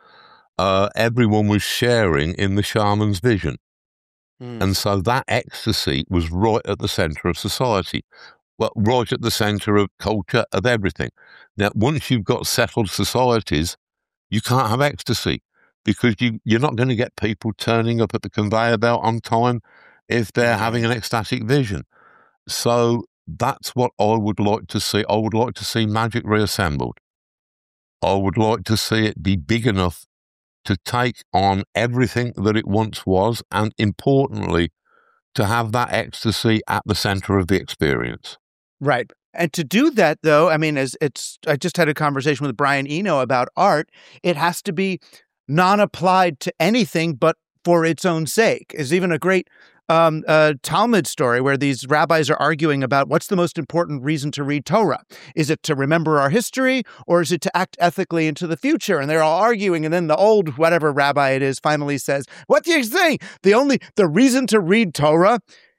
uh, everyone was sharing in the shaman's vision. Mm. And so that ecstasy was right at the center of society, well, right at the center of culture, of everything. Now, once you've got settled societies, you can't have ecstasy, because you, you're not going to get people turning up at the conveyor belt on time if they're having an ecstatic vision. So that's what I would like to see. I would like to see magic reassembled. I would like to see it be big enough to take on everything that it once was, and importantly, to have that ecstasy at the center of the experience. Right. And to do that, though, I mean, as it's, I just had a conversation with Brian Eno about art. It has to be non-applied to anything but for its own sake. There's even a great um, uh, Talmud story where these rabbis are arguing about what's the most important reason to read Torah. Is it to remember our history, or is it to act ethically into the future? And they're all arguing. And then the old, whatever rabbi it is, finally says, what do you think? The only, the reason to read Torah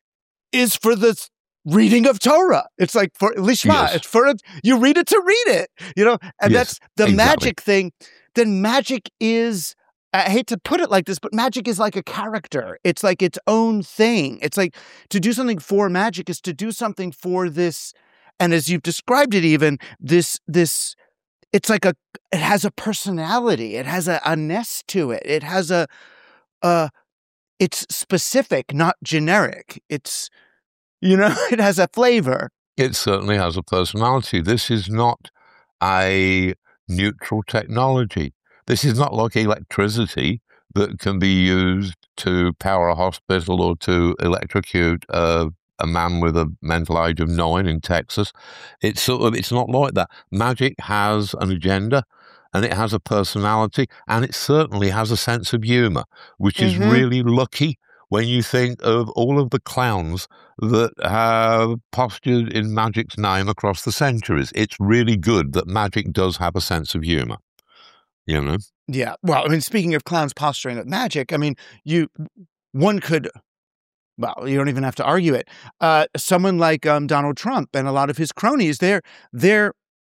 is for the reading of Torah. It's like for Lishma. Yes. It's for, you read it to read it, you know? And yes, that's the exactly. magic thing. Then magic is, I hate to put it like this, but magic is like a character. It's like its own thing. It's like to do something for magic is to do something for this. And as you've described it, even this, this, it's like a, it has a personality. It has a, a nest to it. It has a, uh, it's specific, not generic. It's, you know, it has a flavor. It certainly has a personality. This is not a neutral technology. This is not like electricity that can be used to power a hospital or to electrocute uh, a man with a mental age of nine in Texas. It's sort of, it's not like that. Magic has an agenda, and it has a personality, and it certainly has a sense of humor, which is Mm-hmm. really lucky when you think of all of the clowns that have postured in magic's name across the centuries. It's really good that magic does have a sense of humor, you know? Yeah. Well, I mean, speaking of clowns posturing at magic, I mean, you, one could, well, you don't even have to argue it. Uh, someone like um, Donald Trump and a lot of his cronies, they're, they're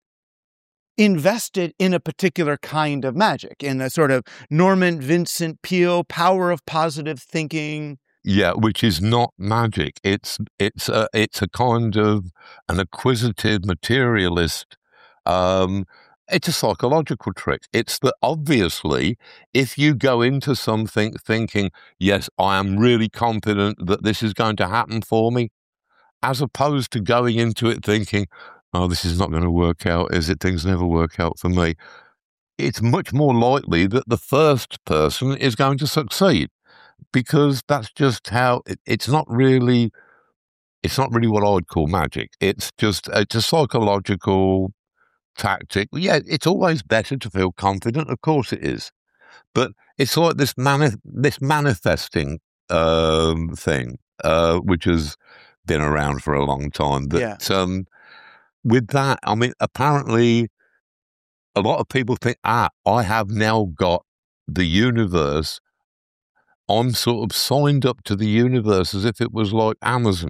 invested in a particular kind of magic, in a sort of Norman Vincent Peale power of positive thinking. Yeah, which is not magic. It's it's a, it's a kind of an acquisitive materialist. Um, it's a psychological trick. It's that obviously, if you go into something thinking, yes, I am really confident that this is going to happen for me, as opposed to going into it thinking, oh, this is not going to work out, is it? Things never work out for me. It's much more likely that the first person is going to succeed, because that's just how it, it's not really it's not really what I would call magic. It's just it's a psychological tactic. Yeah, it's always better to feel confident, of course it is, but it's like this mani- this manifesting um, thing, uh, which has been around for a long time. That Yeah. um, with that, I mean, apparently, a lot of people think, ah, I have now got the universe. I'm sort of signed up to the universe as if it was like Amazon.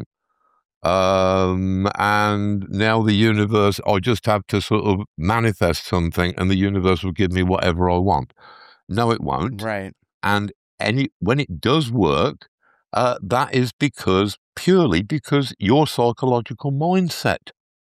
Um, and now the universe, I just have to sort of manifest something and the universe will give me whatever I want. No, it won't. Right. And any when it does work, uh, that is because, purely because your psychological mindset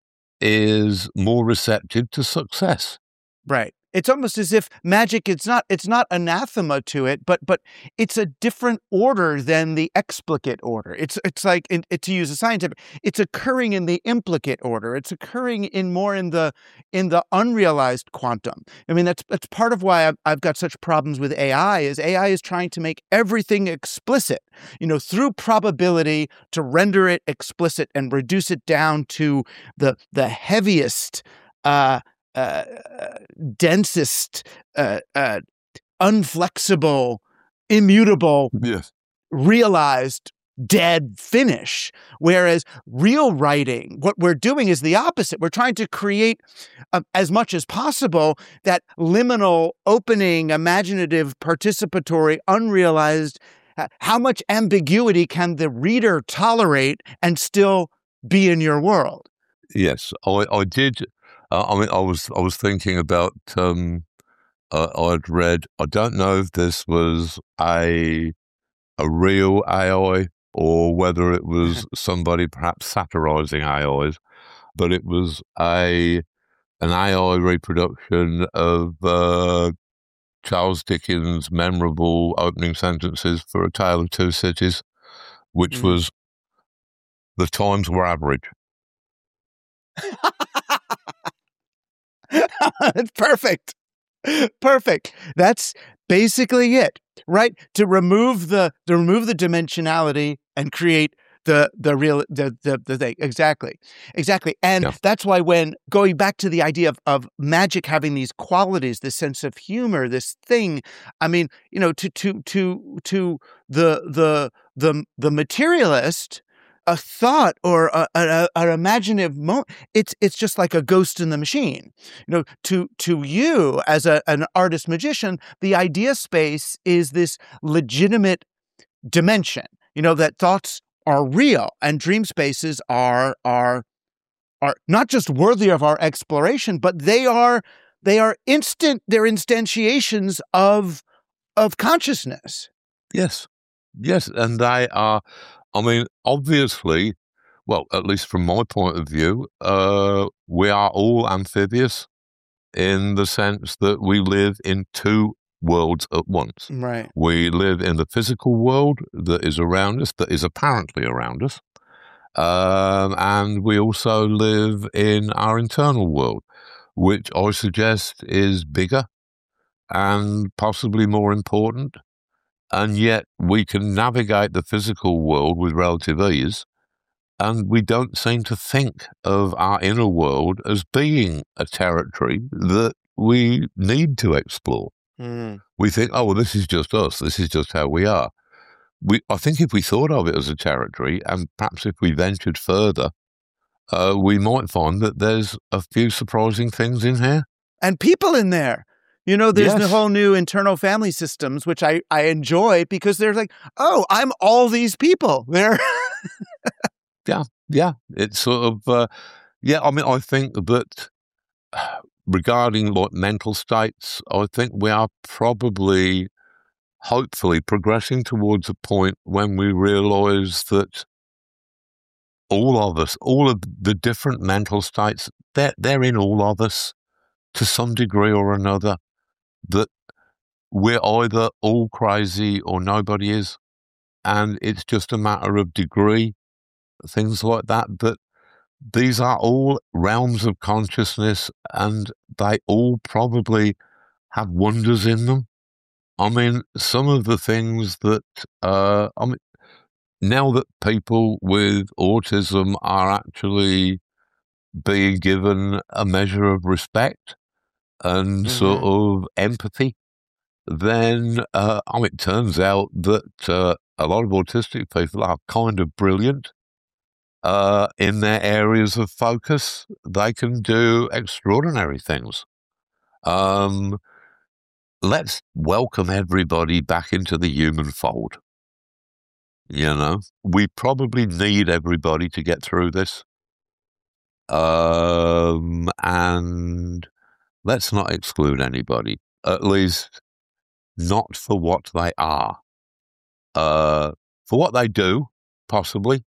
is more receptive to success. Right. It's almost as if magic, it's not it's not anathema to it, but but it's a different order than the explicate order. It's it's like, in, it, to use a scientific, it's occurring in the implicate order. It's occurring in more in the in the unrealized quantum. I mean, that's that's part of why I've, I've got such problems with A I. Is A I is trying to make everything explicit, you know, through probability, to render it explicit and reduce it down to the the heaviest, Uh, Uh, densest, uh, uh, unflexible, immutable, Yes. realized, dead finish. Whereas real writing, what we're doing is the opposite. We're trying to create, uh, as much as possible, that liminal, opening, imaginative, participatory, unrealized. Uh, how much ambiguity can the reader tolerate and still be in your world? Yes, I, I did. Uh, I mean, I was I was thinking about. Um, uh, I'd read. I don't know if this was a a real A I or whether it was somebody perhaps satirizing A Is, but it was a an A I reproduction of uh, Charles Dickens' memorable opening sentences for A Tale of Two Cities, which Mm. was, "The times were average." It's perfect. Perfect. That's basically it, right? To remove the to remove the dimensionality and create the the real the the, the thing. Exactly. Exactly. And Yeah. that's why, when going back to the idea of, of magic having these qualities, this sense of humor, this thing, I mean, you know, to to to to the the the the materialist, a thought or a, a, an imaginative moment, it's it's just like a ghost in the machine. You know, to to you as a, an artist magician, the idea space is this legitimate dimension. You know, that thoughts are real and dream spaces are are are not just worthy of our exploration, but they are they are instant. They're instantiations of of consciousness. Yes. Yes, and they are, I mean, obviously, well, at least from my point of view, uh, we are all amphibious in the sense that we live in two worlds at once. Right. We live in the physical world that is around us, that is apparently around us, Um, and we also live in our internal world, which I suggest is bigger and possibly more important. And yet we can navigate the physical world with relative ease. And we don't seem to think of our inner world as being a territory that we need to explore. Mm. We think, oh, well, this is just us. This is just how we are. We, I think if we thought of it as a territory, and perhaps if we ventured further, uh, we might find that there's a few surprising things in here. And people in there. You know, there's Yes. the whole new internal family systems, which I, I enjoy because they're like, oh, I'm all these people. They're Yeah, yeah. It's sort of, uh, yeah, I mean, I think that regarding like mental states, I think we are probably, hopefully, progressing towards a point when we realize that all of us, all of the different mental states, they're, they're in all of us to some degree or another, that we're either all crazy or nobody is. And it's just a matter of degree, things like that, that these are all realms of consciousness and they all probably have wonders in them. I mean, some of the things that, uh, I mean, now that people with autism are actually being given a measure of respect and Mhm. sort of empathy, then, uh, I mean, it turns out that uh, a lot of autistic people are kind of brilliant. Uh, in their areas of focus, they can do extraordinary things. Um, let's welcome everybody back into the human fold. You know, we probably need everybody to get through this. Um, and let's not exclude anybody, at least not for what they are. Uh, for what they do, possibly.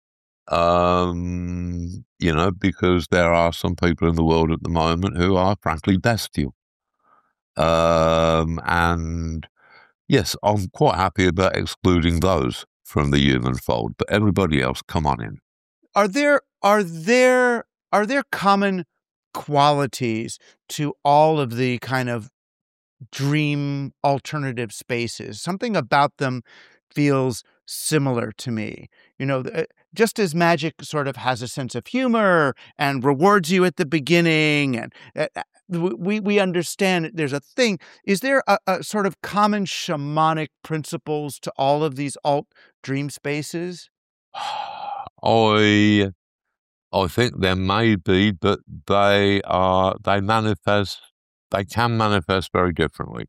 Um, you know, because there are some people in the world at the moment who are frankly bestial. Um, and yes, I'm quite happy about excluding those from the human fold, but everybody else, come on in. Are there are there are there common qualities to all of the kind of dream alternative spaces? Something about them feels similar to me. You know, th- just as magic sort of has a sense of humor and rewards you at the beginning, and uh, uh, w- we we understand that there's a thing. Is there a, a sort of common shamanic principles to all of these alt dream spaces? I I think there may be, but they are they manifest they can manifest very differently.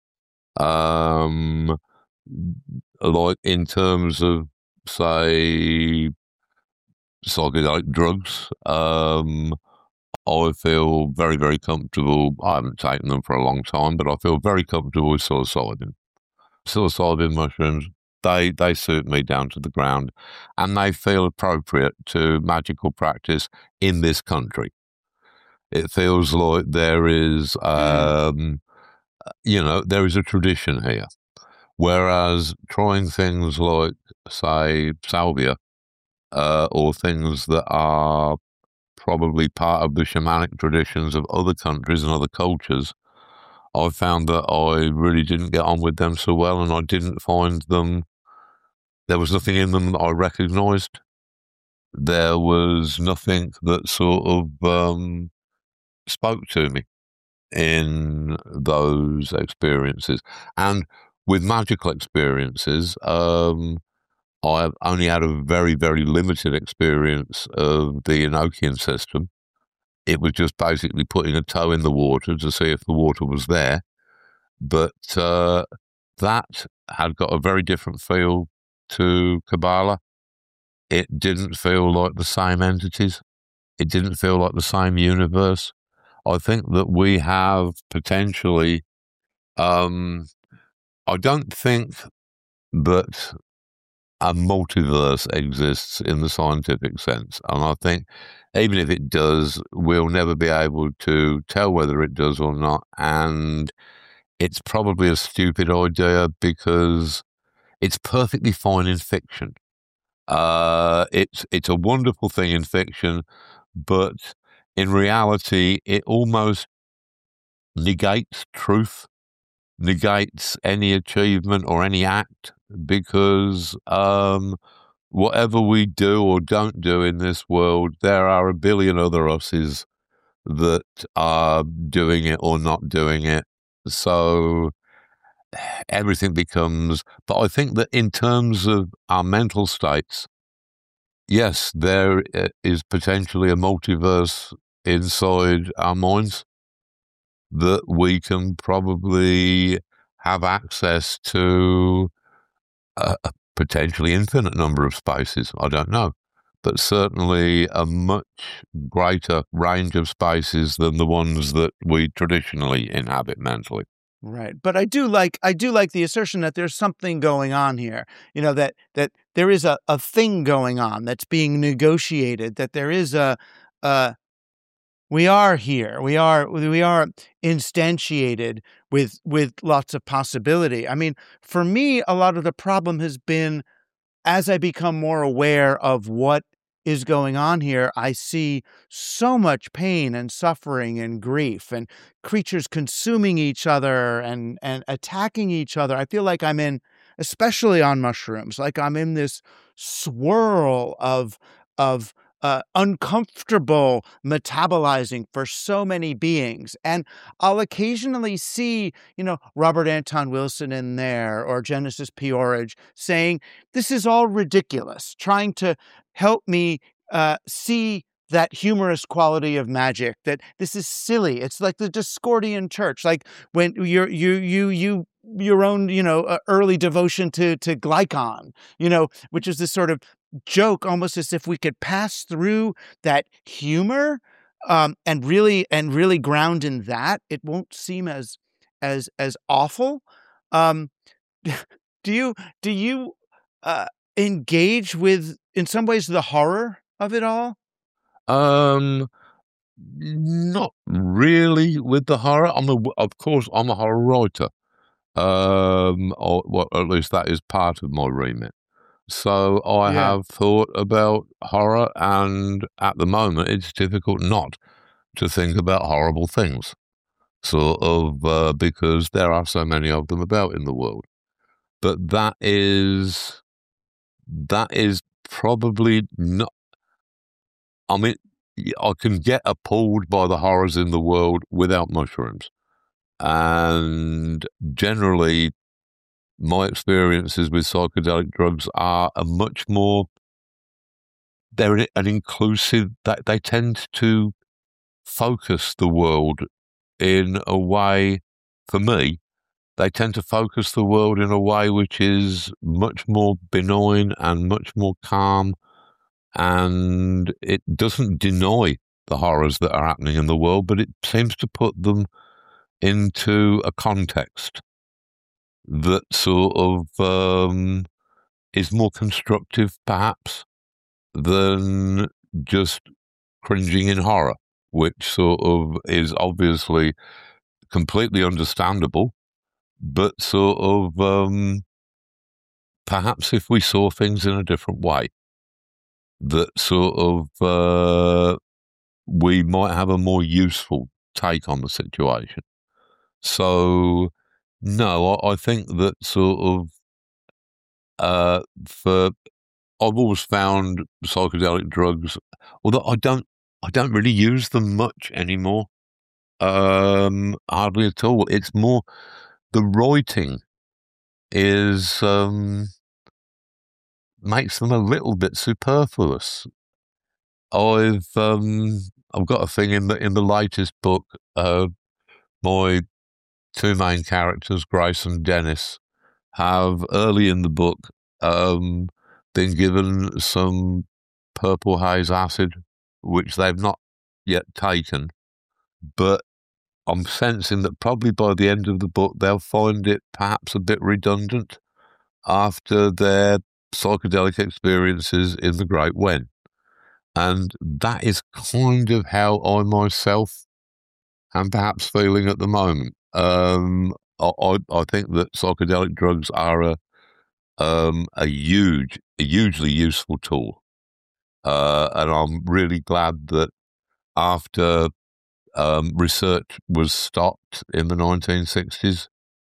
Um, like in terms of say psychedelic drugs, um, I feel very very comfortable. I haven't taken them for a long time, but I feel very comfortable with psilocybin. Psilocybin mushrooms, they they suit me down to the ground, and they feel appropriate to magical practice in this country. It feels like there is, um, you know, there is a tradition here. Whereas trying things like, say, salvia, uh, or things that are probably part of the shamanic traditions of other countries and other cultures, I found that I really didn't get on with them so well, and I didn't find them, there was nothing in them that I recognised. There was nothing that sort of um, spoke to me in those experiences. And with magical experiences, um, I've only had a very, very limited experience of the Enochian system. It was just basically putting a toe in the water to see if the water was there. But uh, that had got a very different feel to Kabbalah. It didn't feel like the same entities. It didn't feel like the same universe. I think that we have potentially, um, I don't think that a multiverse exists in the scientific sense. And I think even if it does, we'll never be able to tell whether it does or not. And it's probably a stupid idea because it's perfectly fine in fiction. Uh, it's it's a wonderful thing in fiction, but in reality, it almost negates truth, negates any achievement or any act, because um, whatever we do or don't do in this world, there are a billion other us's that are doing it or not doing it. So everything becomes, but I think that in terms of our mental states, yes, there is potentially a multiverse inside our minds that we can probably have access to a, a potentially infinite number of spaces. I don't know. But certainly a much greater range of spaces than the ones that we traditionally inhabit mentally. Right. But I do like I do like the assertion that there's something going on here. You know, that that there is a, a thing going on that's being negotiated, that there is a uh we are here. We are we are instantiated with with lots of possibility. I mean, for me, a lot of the problem has been, as I become more aware of what is going on here, I see so much pain and suffering and grief and creatures consuming each other and, and attacking each other. I feel like I'm in, especially on mushrooms, like I'm in this swirl of, of, uh, uncomfortable metabolizing for so many beings. And I'll occasionally see, you know, Robert Anton Wilson in there or Genesis P-Orridge saying, this is all ridiculous, trying to help me uh, see that humorous quality of magic, that this is silly. It's like the Discordian church, like when you're, you, you, you, your own, you know, uh, early devotion to, to Glycon, you know, which is this sort of joke, almost as if we could pass through that humor um, and really, and really ground in that. It won't seem as, as, as awful. Um, do you, do you, uh, engage with, in some ways, the horror of it all? Um, not really with the horror. I'm a, of course, I'm a horror writer. Um, or well, at least that is part of my remit. So I Yeah. have thought about horror, and at the moment, it's difficult not to think about horrible things, sort of, uh, because there are so many of them about in the world. But that is that is probably not. I mean, I can get appalled by the horrors in the world without mushrooms. And generally, my experiences with psychedelic drugs are a much more, they're an inclusive, that they tend to focus the world in a way, for me, they tend to focus the world in a way which is much more benign and much more calm, and it doesn't deny the horrors that are happening in the world, but it seems to put them into a context that sort of um, is more constructive, perhaps, than just cringing in horror, which sort of is obviously completely understandable, but sort of um, perhaps if we saw things in a different way, that sort of uh, we might have a more useful take on the situation. So, no, I, I think that sort of uh, for I've always found psychedelic drugs, although I don't I don't really use them much anymore. Um, hardly at all. It's more the writing is um, makes them a little bit superfluous. I've um, I've got a thing in the in the latest book. Uh, my two main characters, Grace and Dennis, have early in the book um, been given some purple haze acid, which they've not yet taken. But I'm sensing that probably by the end of the book, they'll find it perhaps a bit redundant after their psychedelic experiences in the Great Wen. And that is kind of how I myself am perhaps feeling at the moment. Um, I, I, I think that psychedelic drugs are a, um, a huge, a hugely useful tool. Uh, and I'm really glad that after um, research was stopped in the nineteen sixties,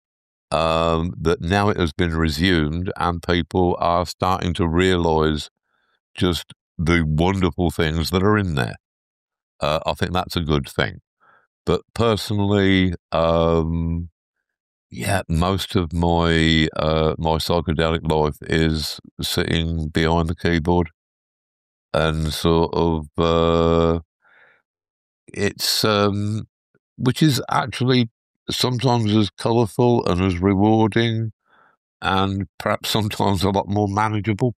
um, that now it has been resumed and people are starting to realise just the wonderful things that are in there. Uh, I think that's a good thing. But personally, um, yeah, most of my uh, my psychedelic life is sitting behind the keyboard and sort of uh, it's um, which is actually sometimes as colourful and as rewarding, and perhaps sometimes a lot more manageable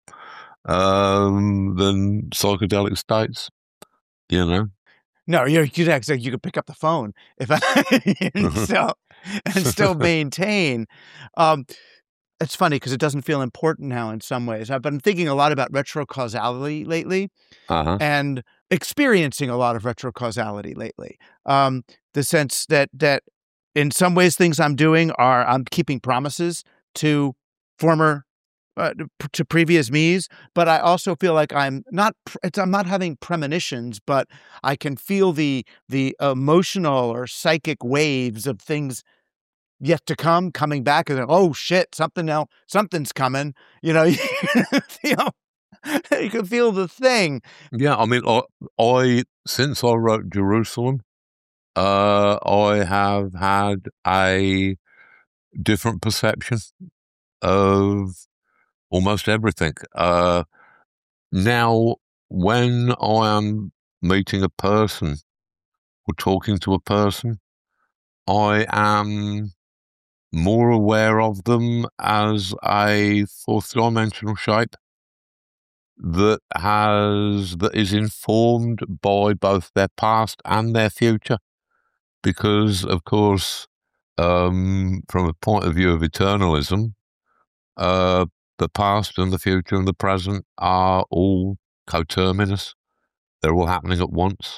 um, than psychedelic states. You know. No, you're you actually you could pick up the phone if I and still and still maintain. Um, it's funny because it doesn't feel important now in some ways. I've been thinking a lot about retrocausality lately Uh-huh. and experiencing a lot of retrocausality lately. Um, the sense that that in some ways things I'm doing are I'm keeping promises to former uh, to previous me's, but I also feel like I'm not it's, I'm not having premonitions, but I can feel the the emotional or psychic waves of things yet to come coming back, and then, oh shit, something else, something's coming. You know, you feel you can feel the thing. Yeah, I mean, I, I since I wrote Jerusalem, uh, I have had a different perception of almost everything. Uh, now, when I am meeting a person or talking to a person, I am more aware of them as a fourth dimensional shape that has that is informed by both their past and their future. Because, of course, um, from a point of view of eternalism, uh, the past and the future and the present are all coterminous. They're all happening at once.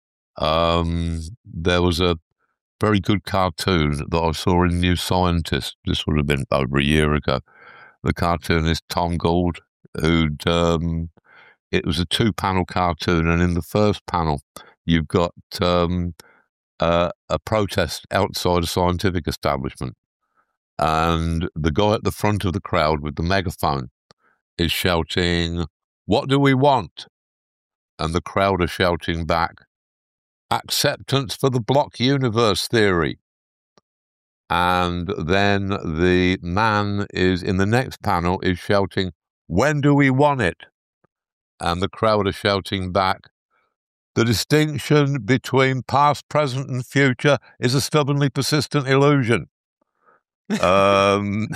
Um, there was a very good cartoon that I saw in New Scientist. This would have been over a year ago. The cartoonist Tom Gould, who'd um, it was a two-panel cartoon, and in the first panel, you've got um, uh, a protest outside a scientific establishment, and the guy at the front of the crowd with the megaphone is shouting, "What do we want?" And the crowd are shouting back, "Acceptance for the block universe theory." And then the man is in the next panel is shouting, "When do we want it?" And the crowd are shouting back, "The distinction between past, present, and future is a stubbornly persistent illusion." um,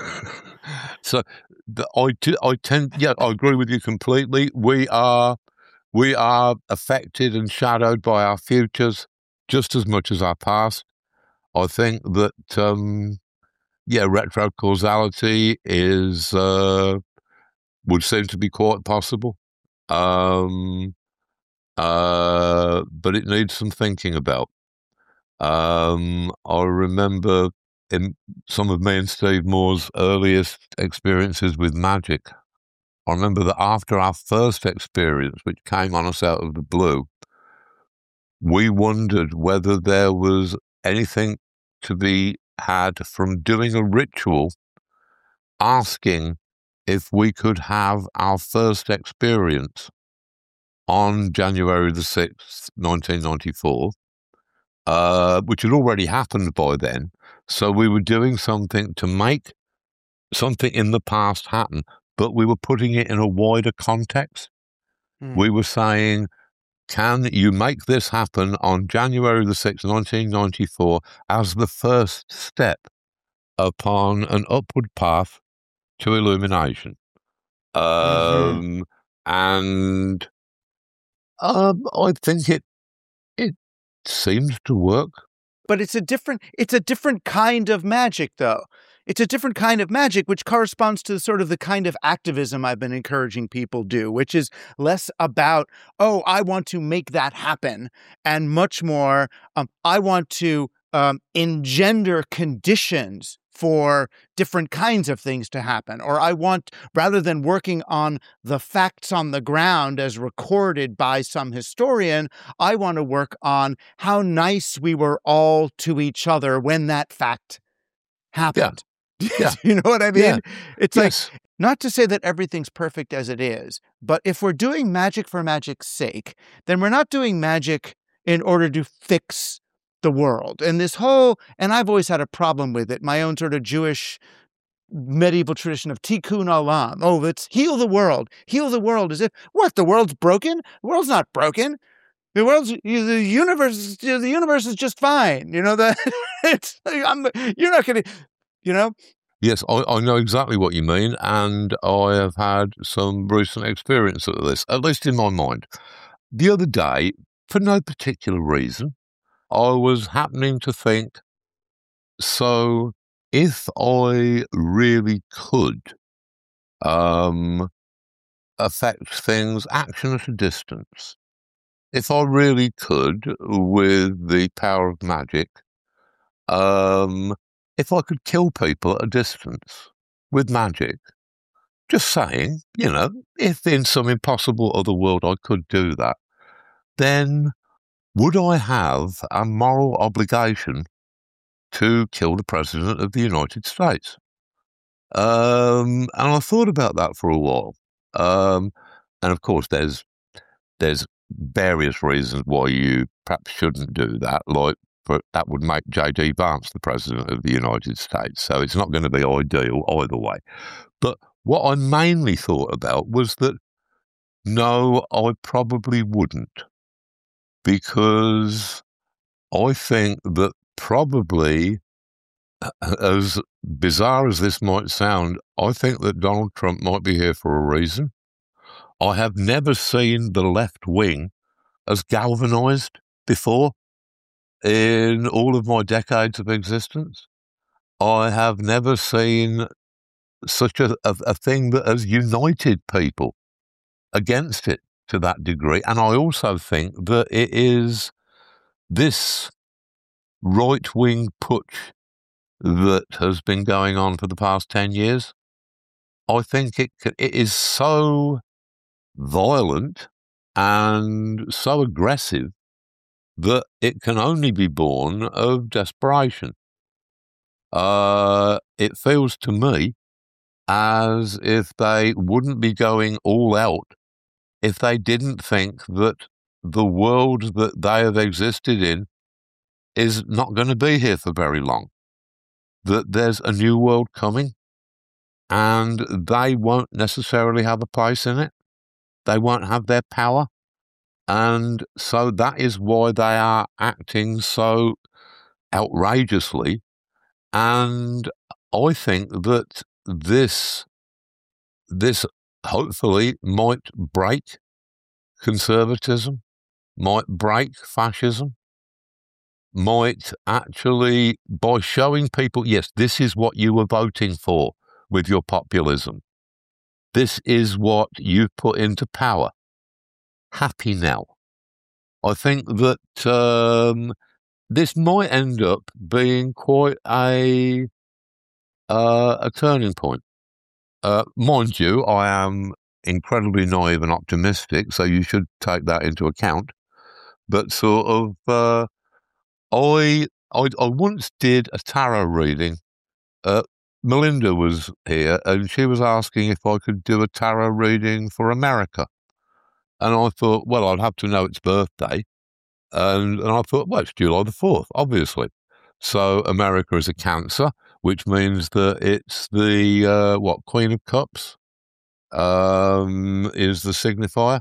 so the, I, t- I tend, yeah, I agree with you completely. We are, we are affected and shadowed by our futures just as much as our past. I think that, um, yeah, retrocausality is uh, would seem to be quite possible. Um, uh, but it needs some thinking about. Um, I remember in some of me and Steve Moore's earliest experiences with magic, I remember that after our first experience, which came on us out of the blue, we wondered whether there was anything to be had from doing a ritual asking if we could have our first experience on January the sixth, nineteen ninety-four, uh, which had already happened by then. So we were doing something to make something in the past happen, but we were putting it in a wider context. Mm. We were saying, can you make this happen on January the sixth, nineteen ninety-four, as the first step upon an upward path to illumination? Um, mm-hmm. And um, I think it it seems to work. But it's a different it's a different kind of magic, though. It's a different kind of magic, which corresponds to sort of the kind of activism I've been encouraging people do, which is less about, oh, I want to make that happen, and much more, um, I want to um, engender conditions for different kinds of things to happen. Or I want, rather than working on the facts on the ground as recorded by some historian, I want to work on how nice we were all to each other when that fact happened. Yeah. Yeah. You know what I mean? Yeah. It's Yes. like, not to say that everything's perfect as it is, but if we're doing magic for magic's sake, then we're not doing magic in order to fix the world. And this whole, and I've always had a problem with it, my own sort of Jewish medieval tradition of tikkun olam. Oh, let's heal the world. Heal the world as if, what, the world's broken? The world's not broken. The world's, the universe, the universe is just fine. You know, that it's like, I'm, you're not going to, you know? Yes, I, I know exactly what you mean, and I have had some recent experience of this, at least in my mind. The other day, for no particular reason, I was happening to think, so if I really could um, affect things, action at a distance, if I really could, with the power of magic, um, if I could kill people at a distance with magic, just saying, you know, if in some impossible other world I could do that, then would I have a moral obligation to kill the President of the United States? Um, and I thought about that for a while. Um, and of course, there's there's various reasons why you perhaps shouldn't do that, like but that would make J D Vance the President of the United States. So it's not going to be ideal either way. But what I mainly thought about was that, no, I probably wouldn't, because I think that probably, as bizarre as this might sound, I think that Donald Trump might be here for a reason. I have never seen the left wing as galvanized before in all of my decades of existence. I have never seen such a, a, a thing that has united people against it to that degree. And I also think that it is this right-wing putsch that has been going on for the past ten years. I think it it is so violent and so aggressive that it can only be born of desperation. Uh, it feels to me as if they wouldn't be going all out if they didn't think that the world that they have existed in is not going to be here for very long, that there's a new world coming, and they won't necessarily have a place in it. They won't have their power. And so that is why they are acting so outrageously. And I think that this, this hopefully might break conservatism, might break fascism, might actually, by showing people, yes, this is what you were voting for with your populism. This is what you've put into power. Happy now. I think that um, this might end up being quite a uh, a turning point. Uh, mind you, I am incredibly naive and optimistic, so you should take that into account. But sort of, uh, I, I I once did a tarot reading. Uh, Melinda was here, and she was asking if I could do a tarot reading for America. And I thought, well, I'd have to know its birthday. And, and I thought, well, it's July the fourth, obviously. So America is a Cancer, which means that it's the, uh, what, Queen of Cups um, is the signifier.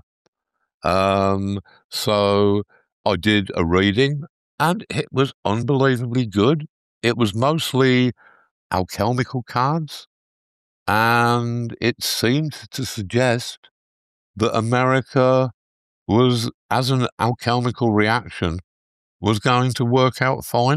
Um, so I did a reading, and it was unbelievably good. It was mostly alchemical cards, and it seemed to suggest that America was, as an alchemical reaction, was going to work out fine.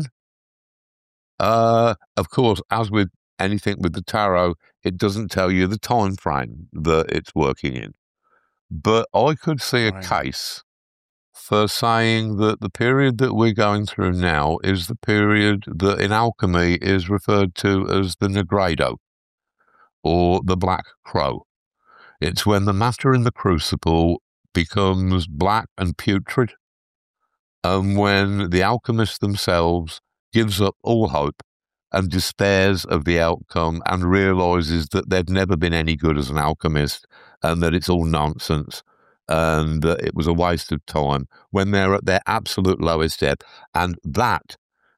Uh, of course, as with anything with the tarot, it doesn't tell you the time frame that it's working in. But I could see a Right. case for saying that the period that we're going through now is the period that in alchemy is referred to as the Nigredo, or the Black Crow. It's when the matter in the crucible becomes black and putrid, and when the alchemist themselves gives up all hope and despairs of the outcome and realizes that they've never been any good as an alchemist and that it's all nonsense and that it was a waste of time, when they're at their absolute lowest ebb. And that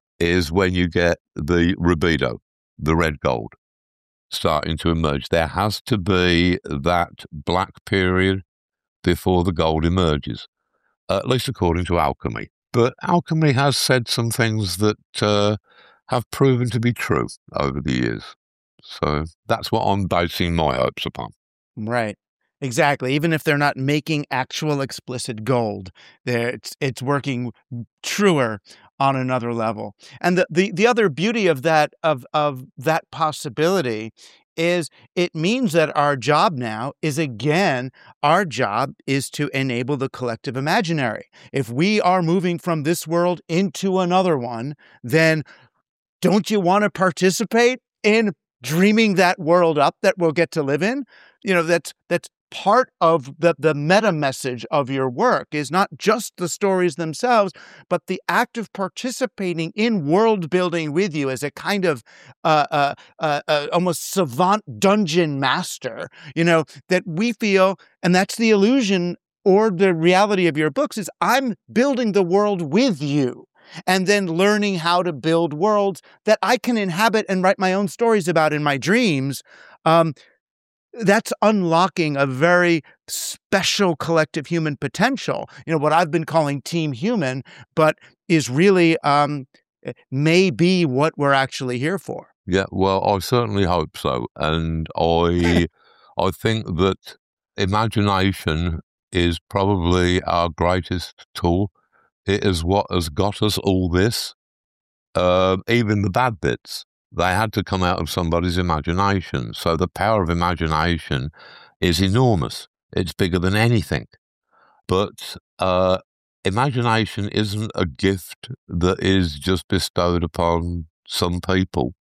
is when you get the rubido, the red gold, starting to emerge. There has to be that black period before the gold emerges, at least according to alchemy. But alchemy has said some things that uh, have proven to be true over the years. So that's what I'm basing my hopes upon. Right. Exactly. Even if they're not making actual explicit gold, there it's it's working truer on another level. And the, the, the other beauty of that of of that possibility is it means that our job now is, again, our job is to enable the collective imaginary. If we are moving from this world into another one, then don't you want to participate in dreaming that world up that we'll get to live in? You know, that's that's part of the, the meta message of your work is not just the stories themselves, but the act of participating in world building with you as a kind of uh, uh, uh, uh, almost savant dungeon master, you know, that we feel, and that's the illusion or the reality of your books, is I'm building the world with you. And then learning how to build worlds that I can inhabit and write my own stories about in my dreams. Um, that's unlocking a very special collective human potential. You know, what I've been calling Team Human, but is really um, may be what we're actually here for. Yeah, well, I certainly hope so. And I, I think that imagination is probably our greatest tool. It is what has got us all this, uh, even the bad bits. They had to come out of somebody's imagination. So the power of imagination is enormous. It's bigger than anything. But uh, imagination isn't a gift that is just bestowed upon some people.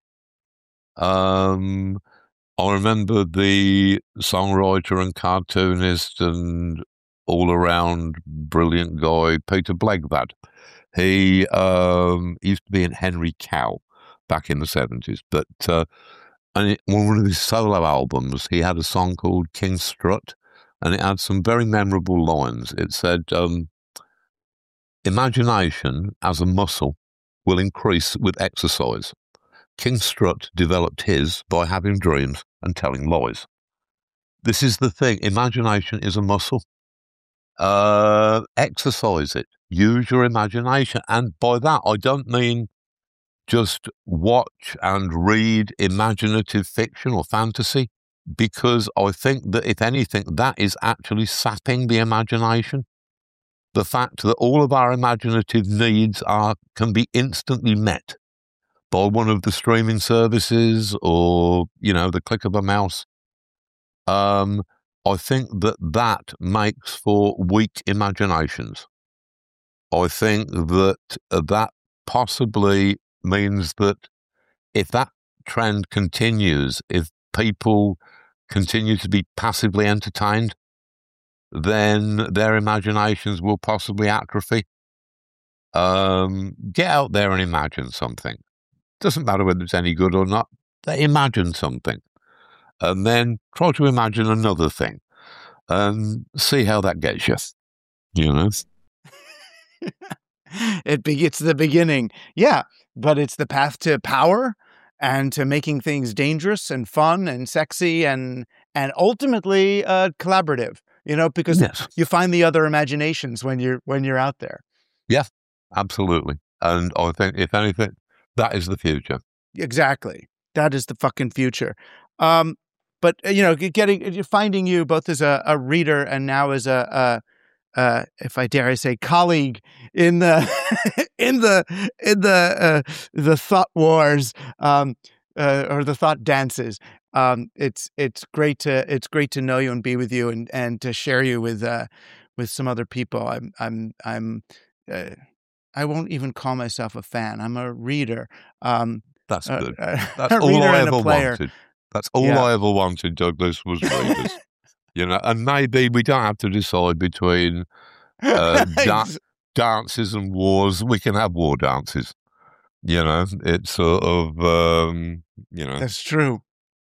Um, I remember the songwriter and cartoonist and all-around brilliant guy, Peter Blegvad. He um, used to be in Henry Cow back in the seventies, but uh, and it, one of his solo albums, he had a song called King Strut, and it had some very memorable lines. It said, um, imagination as a muscle will increase with exercise. King Strut developed his by having dreams and telling lies. This is the thing. Imagination is a muscle. Uh, exercise it. Use your imagination. And by that, I don't mean just watch and read imaginative fiction or fantasy, because I think that, if anything, that is actually sapping the imagination. The fact that all of our imaginative needs are can be instantly met by one of the streaming services or, you know, the click of a mouse. Um, I think that that makes for weak imaginations. I think that uh, that possibly means that if that trend continues, if people continue to be passively entertained, then their imaginations will possibly atrophy. Um, get out there and imagine something. Doesn't matter whether it's any good or not. Imagine something. And then try to imagine another thing and see how that gets you, you know? It be, it's the beginning. Yeah, but it's the path to power and to making things dangerous and fun and sexy and and ultimately uh, collaborative, you know, because yes. you find the other imaginations when you're when you're out there. Yeah, absolutely. And I think, if anything, that is the future. Exactly. That is the fucking future. Um, but, you know, getting finding you both as a, a reader and now as a, a uh, if I dare I say, colleague in the in the in the uh, the thought wars um, uh, or the thought dances. Um, it's it's great to it's great to know you and be with you and and to share you with uh, with some other people. I'm, I'm, I'm, uh, I won't even call myself a fan. I'm a reader. Um, That's uh, good. uh, That's a all reader I and ever a player. wanted. That's all Yeah. I ever wanted, Douglas, was readers. You know, and maybe we don't have to decide between uh, da- dances and wars. We can have war dances. You know, it's sort of, um, you know. That's true.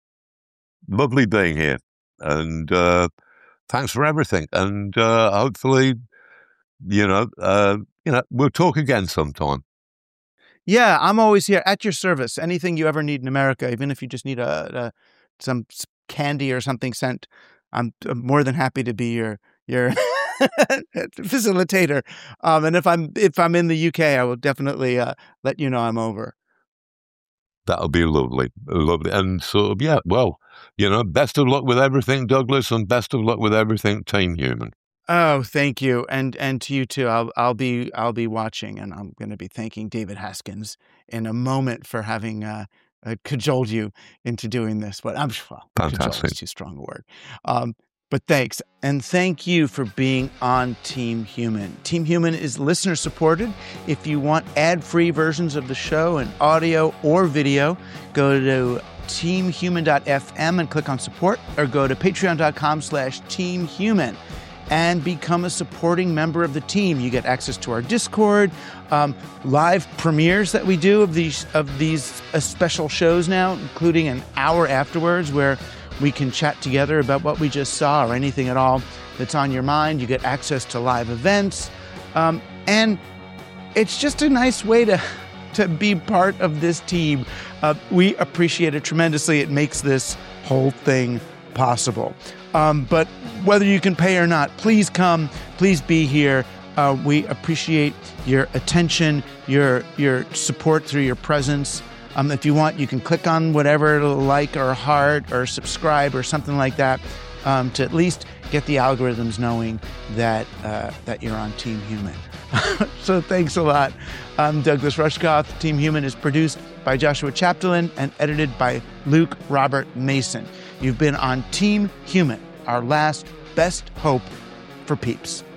Lovely being here. And uh, thanks for everything. And uh, hopefully, you know, uh, you know, we'll talk again sometime. Yeah, I'm always here at your service. Anything you ever need in America, even if you just need a, a some candy or something sent, I'm, I'm more than happy to be your your facilitator. Um, and if I'm if I'm in the U K, I will definitely uh, let you know I'm over. That'll be lovely, lovely. And so, yeah, well, you know, best of luck with everything, Douglas, and best of luck with everything, Team Human. Oh, thank you, and and to you too. I'll I'll be I'll be watching, and I'm going to be thanking David Haskins in a moment for having uh, uh, cajoled you into doing this. But I'm well, Fantastic. Cajole is too strong a word. Um, but thanks, and thank you for being on Team Human. Team Human is listener supported. If you want ad-free versions of the show in audio or video, go to team human dot f m and click on support, or go to patreon dot com slash team human. And become a supporting member of the team. You get access to our Discord, um, live premieres that we do of these of these uh, special shows now, including an hour afterwards where we can chat together about what we just saw or anything at all that's on your mind. You get access to live events, um, and it's just a nice way to to be part of this team. Uh, we appreciate it tremendously. It makes this whole thing possible. Um, but whether you can pay or not, please come, please be here. Uh, we appreciate your attention, your your support through your presence. Um, if you want, you can click on whatever like or heart or subscribe or something like that um, to at least get the algorithms knowing that uh, that you're on Team Human. So thanks a lot. I'm Douglas Rushkoff. Team Human is produced by Joshua Chapdelaine and edited by Luke Robert Mason. You've been on Team Human, our last best hope for peeps.